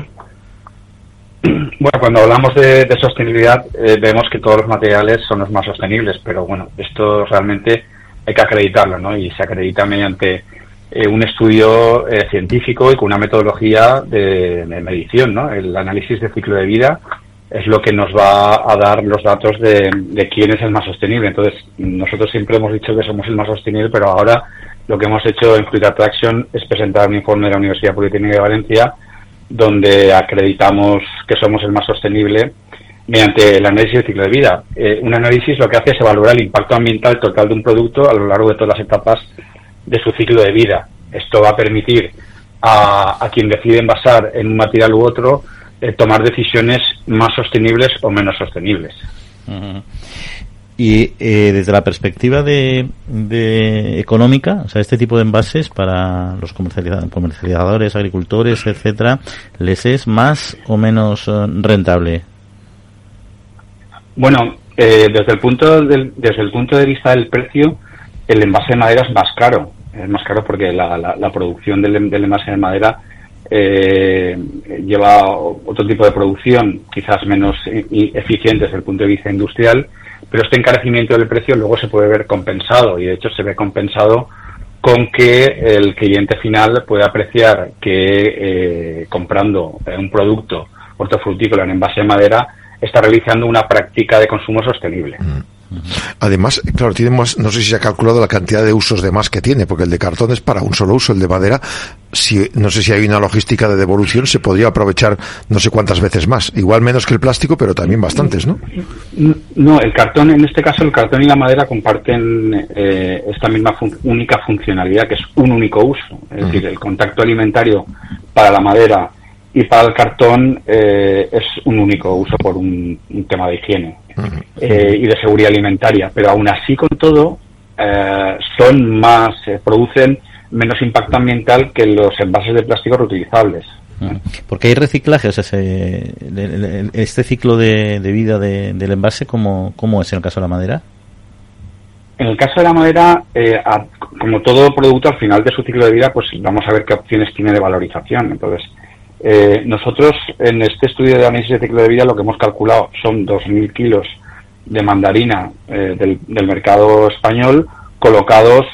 Bueno, cuando hablamos de sostenibilidad vemos que todos los materiales son los más sostenibles, pero bueno, esto realmente hay que acreditarlo, ¿no? Y se acredita mediante un estudio científico y con una metodología de medición, ¿no? El análisis de ciclo de vida es lo que nos va a dar los datos de quién es el más sostenible. Entonces, nosotros siempre hemos dicho que somos el más sostenible, pero ahora lo que hemos hecho en Fruit Attraction es presentar un informe de la Universidad Politécnica de Valencia donde acreditamos que somos el más sostenible mediante el análisis de ciclo de vida. Un análisis lo que hace es evaluar el impacto ambiental total de un producto a lo largo de todas las etapas de su ciclo de vida. Esto va a permitir a quien decide envasar en un material u otro tomar decisiones más sostenibles o menos sostenibles. Uh-huh. Y desde la perspectiva de económica, o sea, este tipo de envases para los comercializadores, agricultores, etcétera, ¿les es más o menos rentable? Bueno, desde el punto de vista del precio, el envase de madera es más caro. Es más caro porque la producción del envase de madera lleva otro tipo de producción, quizás menos eficiente desde el punto de vista industrial, pero este encarecimiento del precio luego se puede ver compensado, y de hecho se ve compensado con que el cliente final puede apreciar que comprando un producto hortofrutícola en envase de madera está realizando una práctica de consumo sostenible. Además, claro, tiene más, no sé si se ha calculado la cantidad de usos de más que tiene, porque el de cartón es para un solo uso, el de madera, no sé si hay una logística de devolución, se podría aprovechar no sé cuántas veces más, igual menos que el plástico, pero también bastantes, ¿no? No, el cartón, en este caso el cartón y la madera comparten esta misma única funcionalidad, que es un único uso, es decir, el contacto alimentario para la madera y para el cartón es un único uso por un tema de higiene y de seguridad alimentaria, pero aún así con todo son más, producen menos impacto ambiental que los envases de plástico reutilizables. Porque hay reciclaje, o sea, este ciclo de vida del envase, ¿cómo es en el caso de la madera? En el caso de la madera, como todo producto, al final de su ciclo de vida, pues vamos a ver qué opciones tiene de valorización. Entonces, nosotros en este estudio de análisis de ciclo de vida lo que hemos calculado son 2.000 kilos de mandarina del mercado español colocados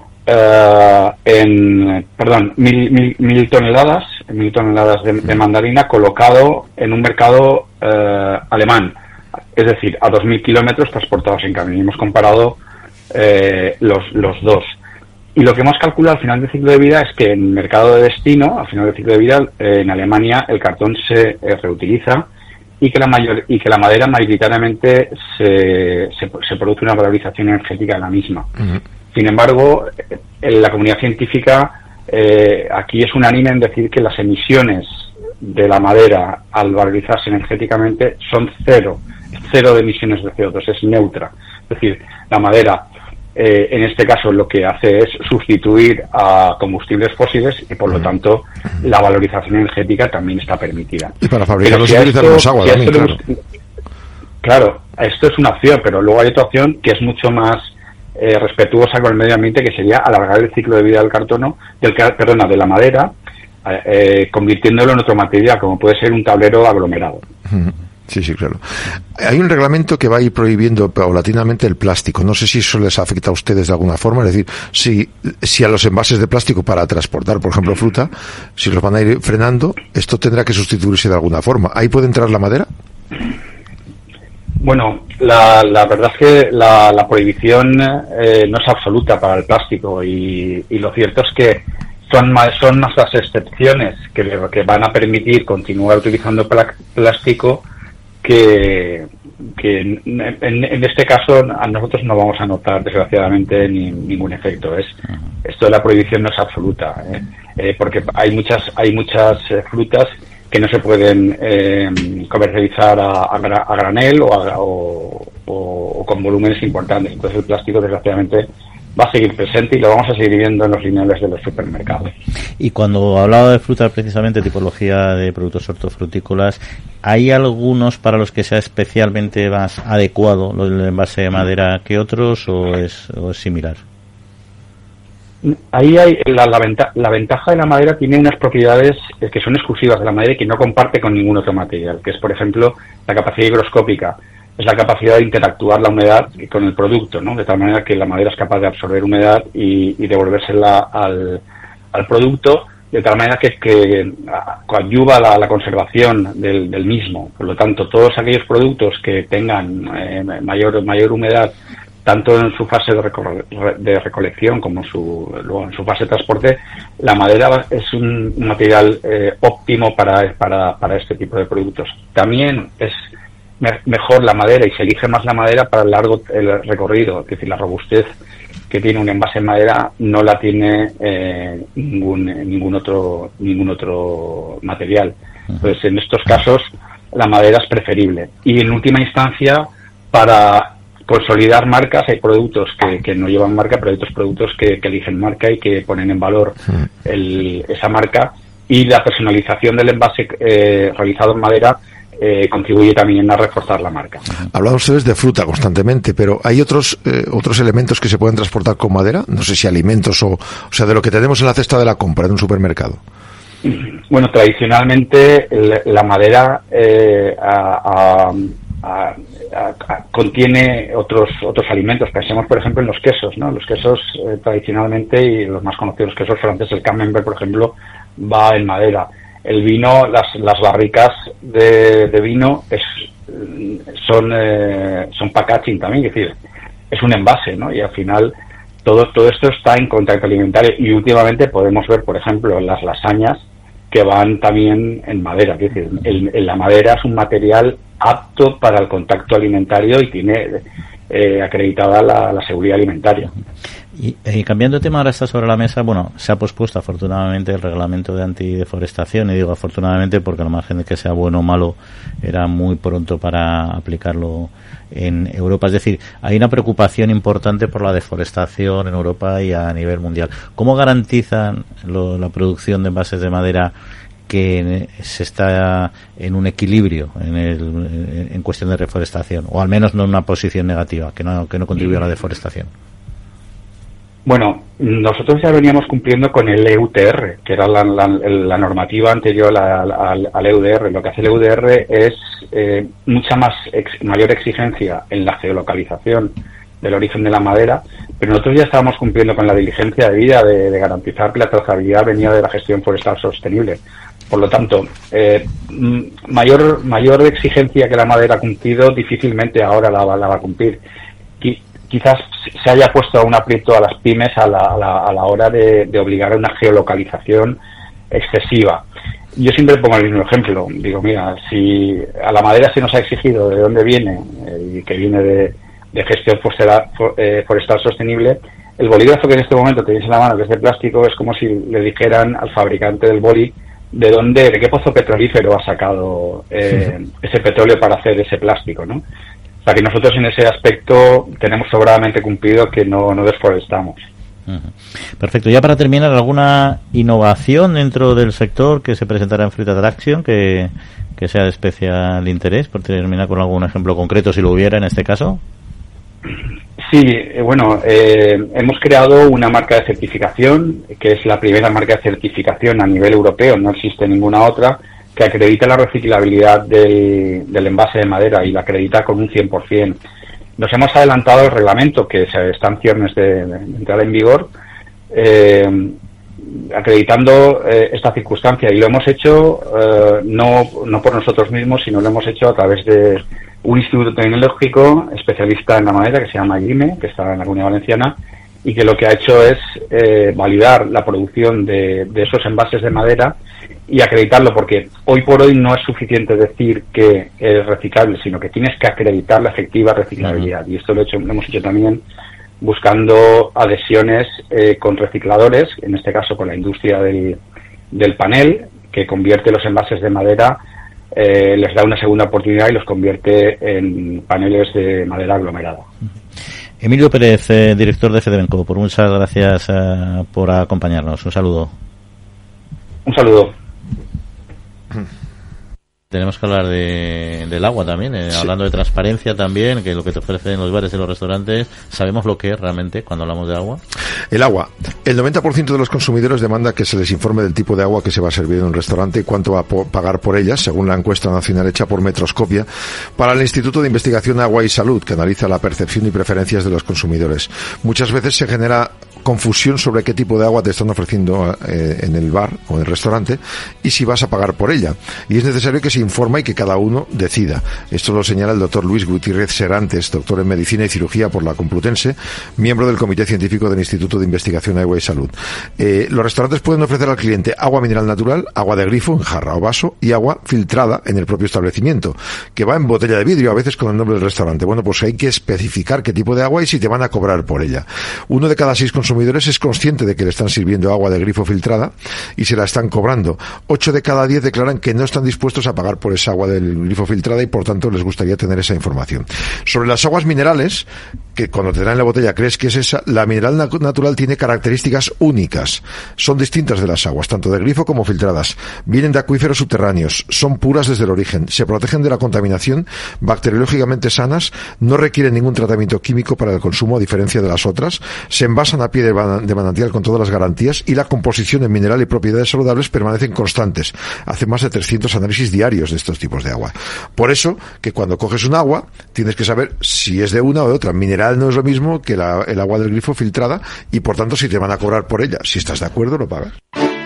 mil toneladas de mandarina colocado en un mercado alemán, es decir, a 2.000 kilómetros transportados en camión. Y hemos comparado los dos. Y lo que hemos calculado al final del ciclo de vida es que en el mercado de destino, al final del ciclo de vida, en Alemania el cartón se reutiliza y que la madera mayoritariamente se produce una valorización energética de la misma. Uh-huh. Sin embargo, la comunidad científica aquí es unánime en decir que las emisiones de la madera al valorizarse energéticamente son cero de emisiones de CO2, es neutra. Es decir, la madera en este caso lo que hace es sustituir a combustibles fósiles y por lo tanto la valorización energética también está permitida. Y para fabricarlos utilizamos agua también, claro. Claro, esto es una opción, pero luego hay otra opción que es mucho más respetuosa con el medio ambiente, que sería alargar el ciclo de vida del de la madera, convirtiéndolo en otro material, como puede ser un tablero aglomerado. Sí, claro. Hay un reglamento que va a ir prohibiendo paulatinamente el plástico. No sé si eso les afecta a ustedes de alguna forma. Es decir, si a los envases de plástico para transportar, por ejemplo, fruta, si los van a ir frenando, esto tendrá que sustituirse de alguna forma. ¿Ahí puede entrar la madera? Bueno, la verdad es que la prohibición no es absoluta para el plástico y lo cierto es que son más las excepciones que van a permitir continuar utilizando plástico que en este caso a nosotros no vamos a notar desgraciadamente ningún efecto. Esto de la prohibición no es absoluta, porque hay muchas frutas que no se pueden comercializar a granel o con volúmenes importantes. Entonces el plástico desgraciadamente va a seguir presente y lo vamos a seguir viendo en los lineales de los supermercados. Y cuando hablaba de frutas, precisamente tipología de productos hortofrutícolas, ¿hay algunos para los que sea especialmente más adecuado el envase de madera que otros o es similar? Ahí hay la ventaja de la madera, tiene unas propiedades que son exclusivas de la madera y que no comparte con ningún otro material, que es, por ejemplo, la capacidad higroscópica. Es la capacidad de interactuar la humedad con el producto, ¿no? De tal manera que la madera es capaz de absorber humedad y devolvérsela al producto, de tal manera que coadyuva la conservación del mismo. Por lo tanto, todos aquellos productos que tengan mayor humedad, tanto en su fase de recolección como luego en su fase de transporte, la madera es un material óptimo para este tipo de productos. También es mejor la madera y se elige más la madera para el recorrido, es decir, la robustez que tiene un envase en madera no la tiene ningún otro material. Entonces, en estos casos la madera es preferible. Y en última instancia, para consolidar marcas, hay productos que no llevan marca, pero hay otros productos que eligen marca y que ponen en valor esa marca, y la personalización del envase realizado en madera contribuye también a reforzar la marca. Hablan ustedes de fruta constantemente, pero ¿hay otros elementos que se pueden transportar con madera? No sé si alimentos o sea, de lo que tenemos en la cesta de la compra en un supermercado. Bueno, tradicionalmente la madera contiene otros alimentos. Pensemos, por ejemplo, en los quesos, ¿no? Los quesos tradicionalmente, y los más conocidos, los quesos franceses, el camembert, por ejemplo, va en madera. El vino, las barricas de vino son packaging también, es decir, es un envase, ¿no? Y al final todo esto está en contacto alimentario, y últimamente podemos ver, por ejemplo, las lasañas que van también en madera. Es decir, la madera es un material apto para el contacto alimentario y tiene acreditada la seguridad alimentaria. Y cambiando de tema, ahora está sobre la mesa, bueno, se ha pospuesto afortunadamente el reglamento de antideforestación, y digo afortunadamente porque al margen de que sea bueno o malo, era muy pronto para aplicarlo en Europa. Es decir, hay una preocupación importante por la deforestación en Europa y a nivel mundial. ¿Cómo garantizan la producción de envases de madera que se está en un equilibrio en cuestión de reforestación, o al menos no en una posición negativa, que no contribuya a la deforestación? Bueno, nosotros ya veníamos cumpliendo con el EUTR, que era la normativa anterior al EUDR. Lo que hace el EUDR es mayor exigencia en la geolocalización del origen de la madera, pero nosotros ya estábamos cumpliendo con la diligencia debida de garantizar que la trazabilidad venía de la gestión forestal sostenible. Por lo tanto, mayor exigencia que la madera ha cumplido, difícilmente ahora la va a cumplir. Quizás se haya puesto un aprieto a las pymes a la hora de obligar a una geolocalización excesiva. Yo siempre pongo el mismo ejemplo. Digo, mira, si a la madera se nos ha exigido de dónde viene, y que viene de gestión forestal sostenible, el bolígrafo que en este momento tenéis en la mano, que es de plástico, es como si le dijeran al fabricante del boli de qué pozo petrolífero ha sacado ese petróleo para hacer ese plástico, ¿no? O sea que nosotros en ese aspecto tenemos sobradamente cumplido que no desforestamos. Perfecto. Ya para terminar, ¿alguna innovación dentro del sector que se presentará en Fruit Attraction que sea de especial interés? Por terminar con algún ejemplo concreto, si lo hubiera en este caso. Sí, bueno, hemos creado una marca de certificación, que es la primera marca de certificación a nivel europeo, no existe ninguna otra, que acredita la reciclabilidad del envase de madera y la acredita con un 100%. Nos hemos adelantado al reglamento, que está en ciernes de entrada en vigor, acreditando esta circunstancia, y lo hemos hecho no por nosotros mismos, sino lo hemos hecho a través de un instituto tecnológico especialista en la madera que se llama IGME, que está en la Comunidad Valenciana, y que lo que ha hecho es validar la producción de esos envases de madera y acreditarlo, porque hoy por hoy no es suficiente decir que es reciclable, sino que tienes que acreditar la efectiva reciclabilidad. Y esto lo hemos hecho también buscando adhesiones con recicladores, en este caso con la industria del panel, que convierte los envases de madera, les da una segunda oportunidad y los convierte en paneles de madera aglomerada. Emilio Pérez, director de Fedebenco, por muchas gracias por acompañarnos. Un saludo. Un saludo. Tenemos que hablar del agua también, sí. Hablando de transparencia también, que lo que te ofrecen los bares y los restaurantes. ¿Sabemos lo que es realmente cuando hablamos de agua? El agua. El 90% de los consumidores demanda que se les informe del tipo de agua que se va a servir en un restaurante y cuánto va a pagar por ella, según la encuesta nacional hecha por Metroscopia para el Instituto de Investigación Agua y Salud, que analiza la percepción y preferencias de los consumidores. Muchas veces se genera confusión sobre qué tipo de agua te están ofreciendo en el bar o en el restaurante y si vas a pagar por ella. Y es necesario que se informe y que cada uno decida. Esto lo señala el doctor Luis Gutiérrez Serantes, doctor en Medicina y Cirugía por la Complutense, miembro del Comité Científico del Instituto de Investigación Agua y Salud. Los restaurantes pueden ofrecer al cliente agua mineral natural, agua de grifo en jarra o vaso y agua filtrada en el propio establecimiento, que va en botella de vidrio, a veces con el nombre del restaurante. Bueno, pues hay que especificar qué tipo de agua y si te van a cobrar por ella. 1 de cada 6 consumidores es consciente de que le están sirviendo agua de grifo filtrada y se la están cobrando. 8 de cada 10 declaran que no están dispuestos a pagar por esa agua del grifo filtrada y por tanto les gustaría tener esa información. Sobre las aguas minerales, que cuando te dan en la botella crees que es esa, la mineral natural tiene características únicas. Son distintas de las aguas, tanto de grifo como filtradas. Vienen de acuíferos subterráneos, son puras desde el origen, se protegen de la contaminación, bacteriológicamente sanas, no requieren ningún tratamiento químico para el consumo a diferencia de las otras, se envasan a pie de manantial con todas las garantías y la composición en mineral y propiedades saludables permanecen constantes. Hace más de 300 análisis diarios de estos tipos de agua. Por eso, que cuando coges un agua, tienes que saber si es de una o de otra. Mineral no es lo mismo que el agua del grifo filtrada y, por tanto, si te van a cobrar por ella. Si estás de acuerdo, lo pagas.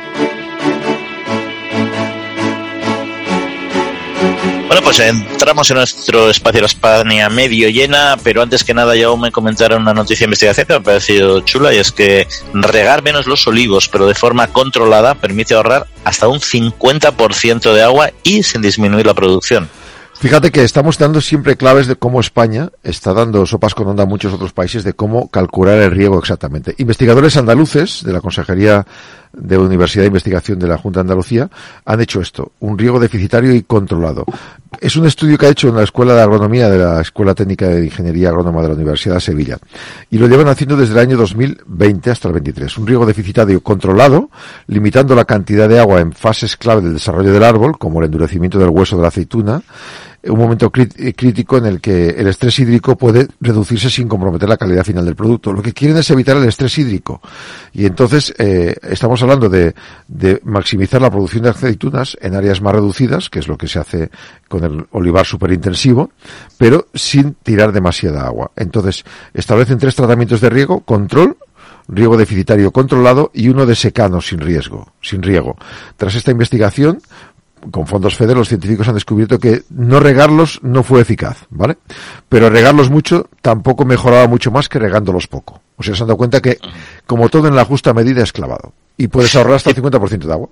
Bueno, pues entramos en nuestro espacio La España medio llena, pero antes que nada ya me comentaron una noticia de investigación que me ha parecido chula, y es que regar menos los olivos, pero de forma controlada, permite ahorrar hasta un 50% de agua y sin disminuir la producción. Fíjate que estamos dando siempre claves de cómo España está dando sopas con onda a muchos otros países de cómo calcular el riego exactamente. Investigadores andaluces de la Consejería de Universidad de Investigación de la Junta de Andalucía han hecho esto, un riego deficitario y controlado. Es un estudio que ha hecho en la Escuela de Agronomía de la Escuela Técnica de Ingeniería Agrónoma de la Universidad de Sevilla. Y lo llevan haciendo desde el año 2020 hasta el 23. Un riego deficitario controlado, limitando la cantidad de agua en fases clave del desarrollo del árbol, como el endurecimiento del hueso de la aceituna, un momento crítico en el que el estrés hídrico puede reducirse sin comprometer la calidad final del producto. Lo que quieren es evitar el estrés hídrico. Y entonces estamos hablando de maximizar la producción de aceitunas en áreas más reducidas, que es lo que se hace con el olivar superintensivo, pero sin tirar demasiada agua. Entonces establecen 3 tratamientos de riego: control, riego deficitario controlado y uno de secano sin riego. Tras esta investigación, con fondos FEDER, los científicos han descubierto que no regarlos no fue eficaz, ¿vale? Pero regarlos mucho tampoco mejoraba mucho más que regándolos poco. O sea, se han dado cuenta que, como todo en la justa medida, es clavado. Y puedes ahorrar hasta el 50% de agua.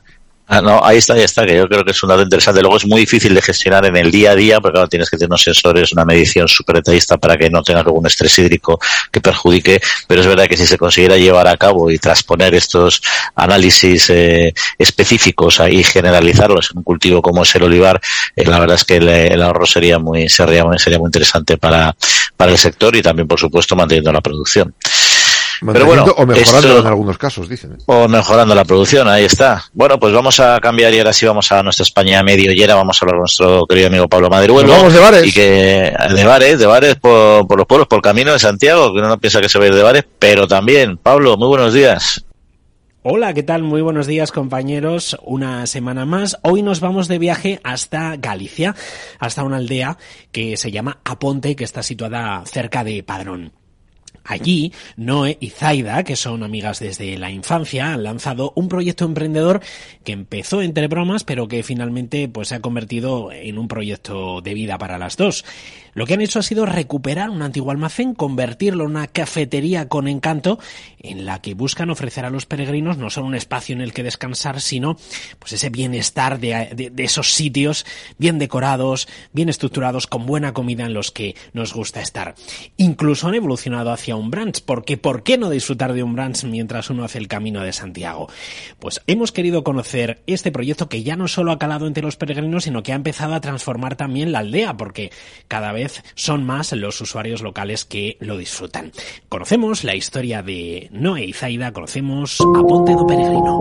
No, ahí está, que yo creo que es un dato interesante. Luego es muy difícil de gestionar en el día a día, porque claro, tienes que tener unos sensores, una medición súper detallista para que no tengas algún estrés hídrico que perjudique, pero es verdad que si se consiguiera llevar a cabo y transponer estos análisis específicos y generalizarlos en un cultivo como es el olivar, la verdad es que el ahorro sería muy interesante para el sector y también, por supuesto, manteniendo la producción. Pero bueno, o mejorando en algunos casos, dicen. O mejorando la producción, ahí está. Bueno, pues vamos a cambiar y ahora sí vamos a nuestra España medio llena. Vamos a hablar con nuestro querido amigo Pablo Maderuelo. Vamos de bares. Y que de bares por los pueblos, por el camino de Santiago, que uno no piensa que se va a ir de bares, pero también. Pablo, muy buenos días. Hola, ¿qué tal? Muy buenos días, compañeros. Una semana más. Hoy nos vamos de viaje hasta Galicia, hasta una aldea que se llama Aponte, que está situada cerca de Padrón. Allí, Noé y Zaida, que son amigas desde la infancia, han lanzado un proyecto emprendedor que empezó entre bromas, pero que finalmente pues se ha convertido en un proyecto de vida para las dos. Lo que han hecho ha sido recuperar un antiguo almacén, convertirlo en una cafetería con encanto, en la que buscan ofrecer a los peregrinos no solo un espacio en el que descansar, sino pues ese bienestar de esos sitios bien decorados, bien estructurados, con buena comida en los que nos gusta estar. Incluso han evolucionado hacia un brunch, porque ¿por qué no disfrutar de un brunch mientras uno hace el Camino de Santiago? Pues hemos querido conocer este proyecto que ya no solo ha calado entre los peregrinos, sino que ha empezado a transformar también la aldea, porque cada vez son más los usuarios locales que lo disfrutan. Conocemos la historia de Noé y Zaida, conocemos Aponte do Peregrino.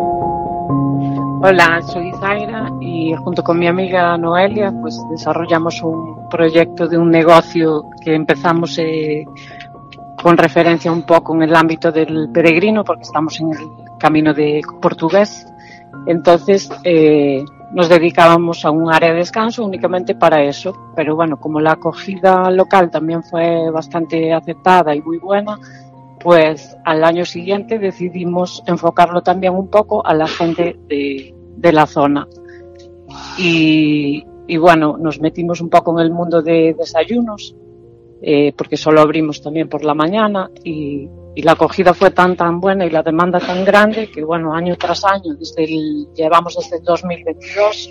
Hola, soy Zaira y junto con mi amiga Noelia pues desarrollamos un proyecto de un negocio que empezamos con referencia un poco en el ámbito del peregrino, porque estamos en el camino de portugués. Entonces nos dedicábamos a un área de descanso únicamente para eso, pero bueno, como la acogida local también fue bastante aceptada y muy buena, pues al año siguiente decidimos enfocarlo también un poco a la gente de la zona. Y bueno, nos metimos un poco en el mundo de desayunos, porque solo abrimos también por la mañana y la acogida fue tan buena y la demanda tan grande que bueno, año tras año, llevamos desde el 2022,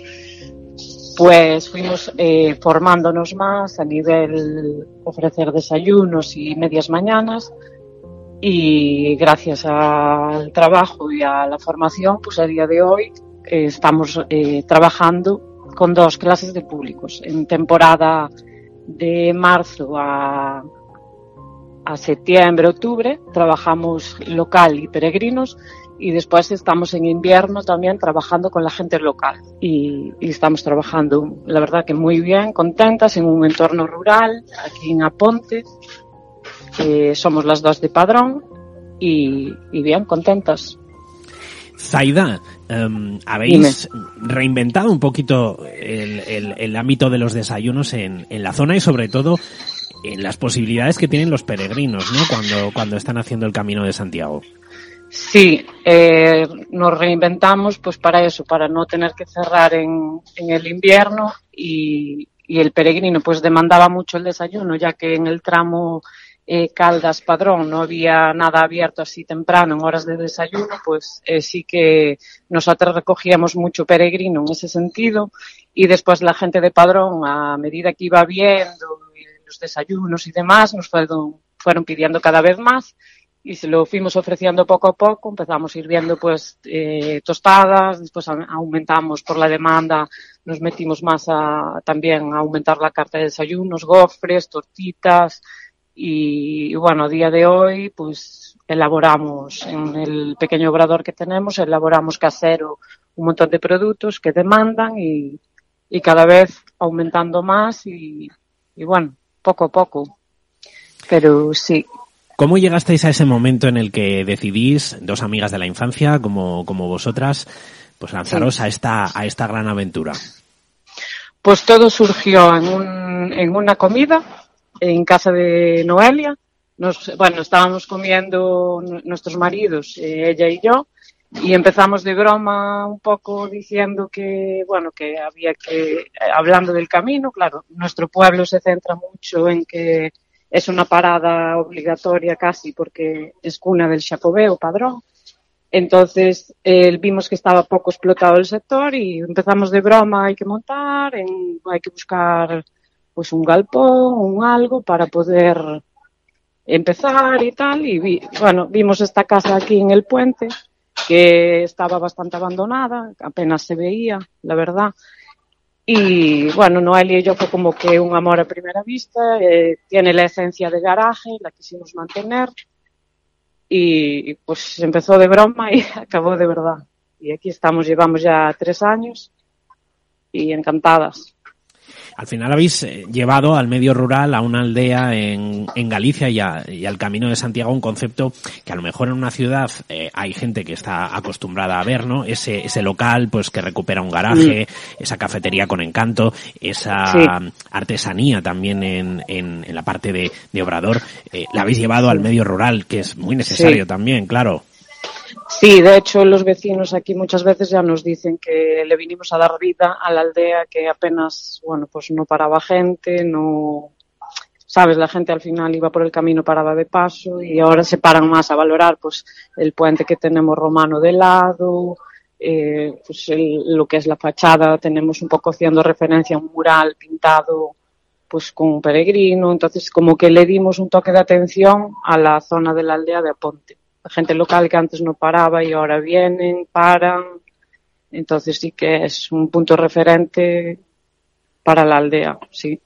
pues fuimos formándonos más a nivel ofrecer desayunos y medias mañanas, y gracias al trabajo y a la formación, pues a día de hoy estamos trabajando con 2 clases de públicos. En temporada de marzo a septiembre, octubre, trabajamos local y peregrinos, y después estamos en invierno también trabajando con la gente local. Y estamos trabajando, la verdad que muy bien, contentas, en un entorno rural, aquí en Aponte. Somos las 2 de Padrón y bien, contentas. Zaida, habéis reinventado un poquito el ámbito de los desayunos en la zona y sobre todo en las posibilidades que tienen los peregrinos, ¿no? Cuando están haciendo el Camino de Santiago. Sí, nos reinventamos pues para eso, para no tener que cerrar en el invierno, y el peregrino pues demandaba mucho el desayuno, ya que en el tramo Caldas-Padrón no había nada abierto así temprano en horas de desayuno, pues sí que nosotros recogíamos mucho peregrino en ese sentido, y después la gente de Padrón, a medida que iba viendo los desayunos y demás, nos fueron pidiendo cada vez más, y se lo fuimos ofreciendo poco a poco. Empezamos a ir viendo pues tostadas, después aumentamos por la demanda, nos metimos más también a aumentar la carta de desayunos, gofres, tortitas. Y bueno, a día de hoy pues elaboramos en el pequeño obrador que tenemos, elaboramos casero un montón de productos que demandan, y cada vez aumentando más, y bueno, poco a poco, pero sí. ¿Cómo llegasteis a ese momento en el que decidís, 2 amigas de la infancia como vosotras, pues lanzaros a esta gran aventura? Pues todo surgió en una comida en casa de Noelia. Estábamos comiendo nuestros maridos, ella y yo, y empezamos de broma un poco diciendo que había que, hablando del camino, claro, nuestro pueblo se centra mucho en que es una parada obligatoria casi, porque es cuna del Xacobeo, Padrón, Entonces vimos que estaba poco explotado el sector y empezamos de broma, hay que montar, hay que buscar pues un galpón, un algo para poder empezar y tal. Y vimos esta casa aquí en el puente, que estaba bastante abandonada, apenas se veía, la verdad. Y bueno, Noelia y yo fue como que un amor a primera vista, tiene la esencia de garaje, la quisimos mantener. Y pues empezó de broma y acabó de verdad. Y aquí estamos, llevamos ya 3 años y encantadas. Al final habéis llevado al medio rural, a una aldea en Galicia y al Camino de Santiago, un concepto que a lo mejor en una ciudad hay gente que está acostumbrada a ver, ¿no? Ese local pues que recupera un garaje, esa cafetería con encanto, esa artesanía también en la parte de Obrador. La habéis llevado al medio rural, que es muy necesario también, claro. Sí, de hecho los vecinos aquí muchas veces ya nos dicen que le vinimos a dar vida a la aldea, que apenas, pues no paraba gente, no, sabes, la gente al final iba por el camino, paraba de paso, y ahora se paran más a valorar pues el puente que tenemos romano de lado, pues lo que es la fachada, tenemos un poco haciendo referencia a un mural pintado pues con un peregrino, entonces como que le dimos un toque de atención a la zona de la aldea de Aponte. La gente local que antes no paraba y ahora vienen, paran. Entonces sí que es un punto referente para la aldea, sí.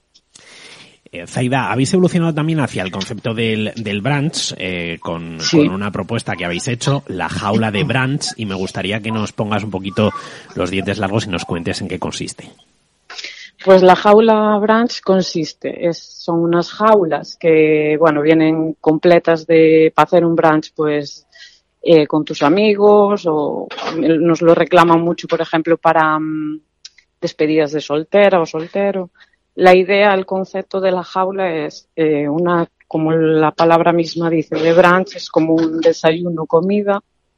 Zaida, habéis evolucionado también hacia el concepto del brunch, con una propuesta que habéis hecho, la jaula de brunch, y me gustaría que nos pongas un poquito los dientes largos y nos cuentes en qué consiste. Pues la jaula brunch consiste, son unas jaulas que, vienen completas para hacer un brunch, pues, con tus amigos, o nos lo reclaman mucho, por ejemplo, para despedidas de soltera o soltero. La idea, el concepto de la jaula es como la palabra misma dice, de brunch, es como un desayuno, comida,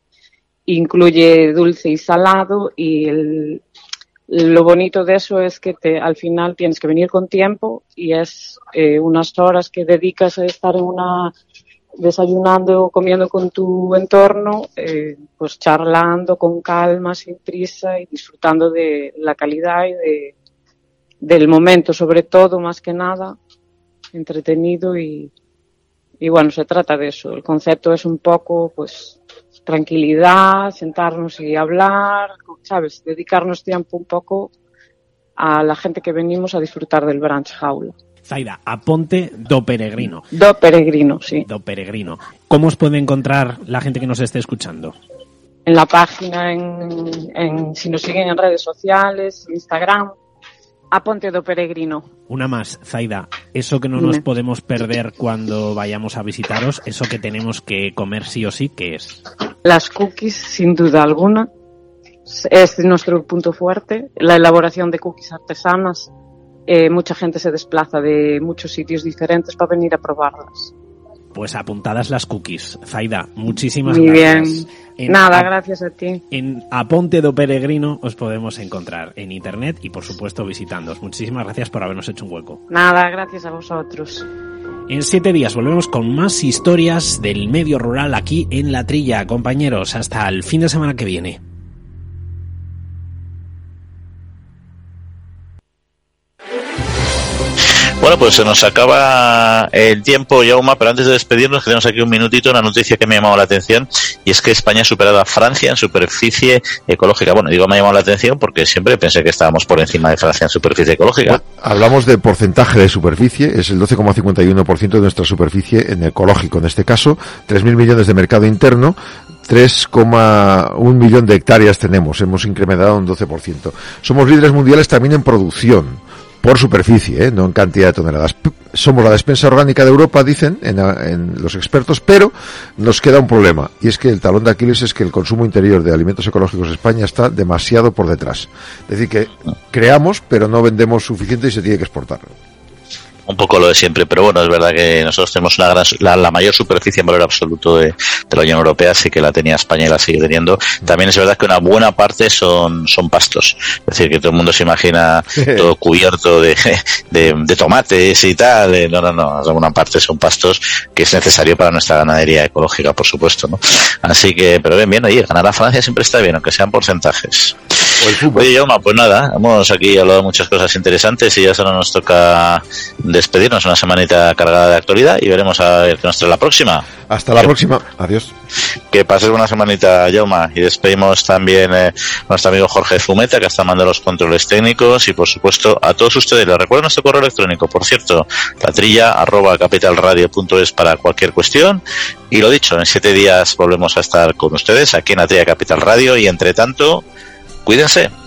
incluye dulce y salado, y lo bonito de eso es que al final tienes que venir con tiempo y es unas horas que dedicas a estar desayunando o comiendo con tu entorno, pues charlando con calma, sin prisa y disfrutando de la calidad y del momento, sobre todo, más que nada, entretenido y se trata de eso. El concepto es un poco, pues, tranquilidad, sentarnos y hablar, ¿sabes? Dedicarnos tiempo un poco a la gente que venimos a disfrutar del brunch jaula. Zaida, Aponte do Peregrino. Do Peregrino, sí. Do Peregrino. ¿Cómo os puede encontrar la gente que nos esté escuchando? En la página, si nos siguen en redes sociales, Instagram, Aponte do Peregrino. Una más, Zaida, eso que no nos podemos perder cuando vayamos a visitaros, eso que tenemos que comer sí o sí, ¿qué es? Las cookies, sin duda alguna, es nuestro punto fuerte, la elaboración de cookies artesanas. Mucha gente se desplaza de muchos sitios diferentes para venir a probarlas. Pues apuntadas las cookies. Zaida, muchísimas Muy gracias. Bien. Gracias a ti. En Aponte do Peregrino os podemos encontrar en internet y por supuesto visitándoos. Muchísimas gracias por habernos hecho un hueco. Gracias a vosotros. En 7 días volvemos con más historias del medio rural aquí en La Trilla. Compañeros, hasta el fin de semana que viene. Bueno, pues se nos acaba el tiempo, Jaume, pero antes de despedirnos, que tenemos aquí un minutito, una noticia que me ha llamado la atención, y es que España ha superado a Francia en superficie ecológica. Bueno, digo me ha llamado la atención porque siempre pensé que estábamos por encima de Francia en superficie ecológica. Bueno, hablamos de porcentaje de superficie, es el 12,51% de nuestra superficie en ecológico. En este caso, 3.000 millones de mercado interno, 3,1 millón de hectáreas tenemos, hemos incrementado un 12%. Somos líderes mundiales también en producción, por superficie, no en cantidad de toneladas. Somos la despensa orgánica de Europa, dicen en los expertos, pero nos queda un problema, y es que el talón de Aquiles es que el consumo interior de alimentos ecológicos en España está demasiado por detrás. Es decir, que creamos, pero no vendemos suficiente y se tiene que exportar. un poco lo de siempre, pero bueno, es verdad que nosotros tenemos la mayor superficie en valor absoluto de la Unión Europea, así que la tenía España y la sigue teniendo. También es verdad que una buena parte son pastos, es decir, que todo el mundo se imagina todo cubierto de tomates y tal. No, una parte son pastos, que es necesario para nuestra ganadería ecológica, por supuesto, ¿no? Así que, pero bien, oye, ganar a Francia siempre está bien, aunque sean porcentajes. Oye, Jaume, pues nada, hemos aquí hablado de muchas cosas interesantes y ya solo nos toca despedirnos, una semanita cargada de actualidad, y veremos a ver qué nos trae la próxima. Hasta la próxima, adiós. Que pases una semanita, Jaume, y despedimos también a nuestro amigo Jorge Zumeta, que está mandando los controles técnicos, y por supuesto a todos ustedes les recuerdo nuestro correo electrónico, por cierto, latrilla@capitalradio.es para cualquier cuestión. Y lo dicho, en 7 días volvemos a estar con ustedes aquí en La Trilla Capital Radio, y entre tanto, cuídense.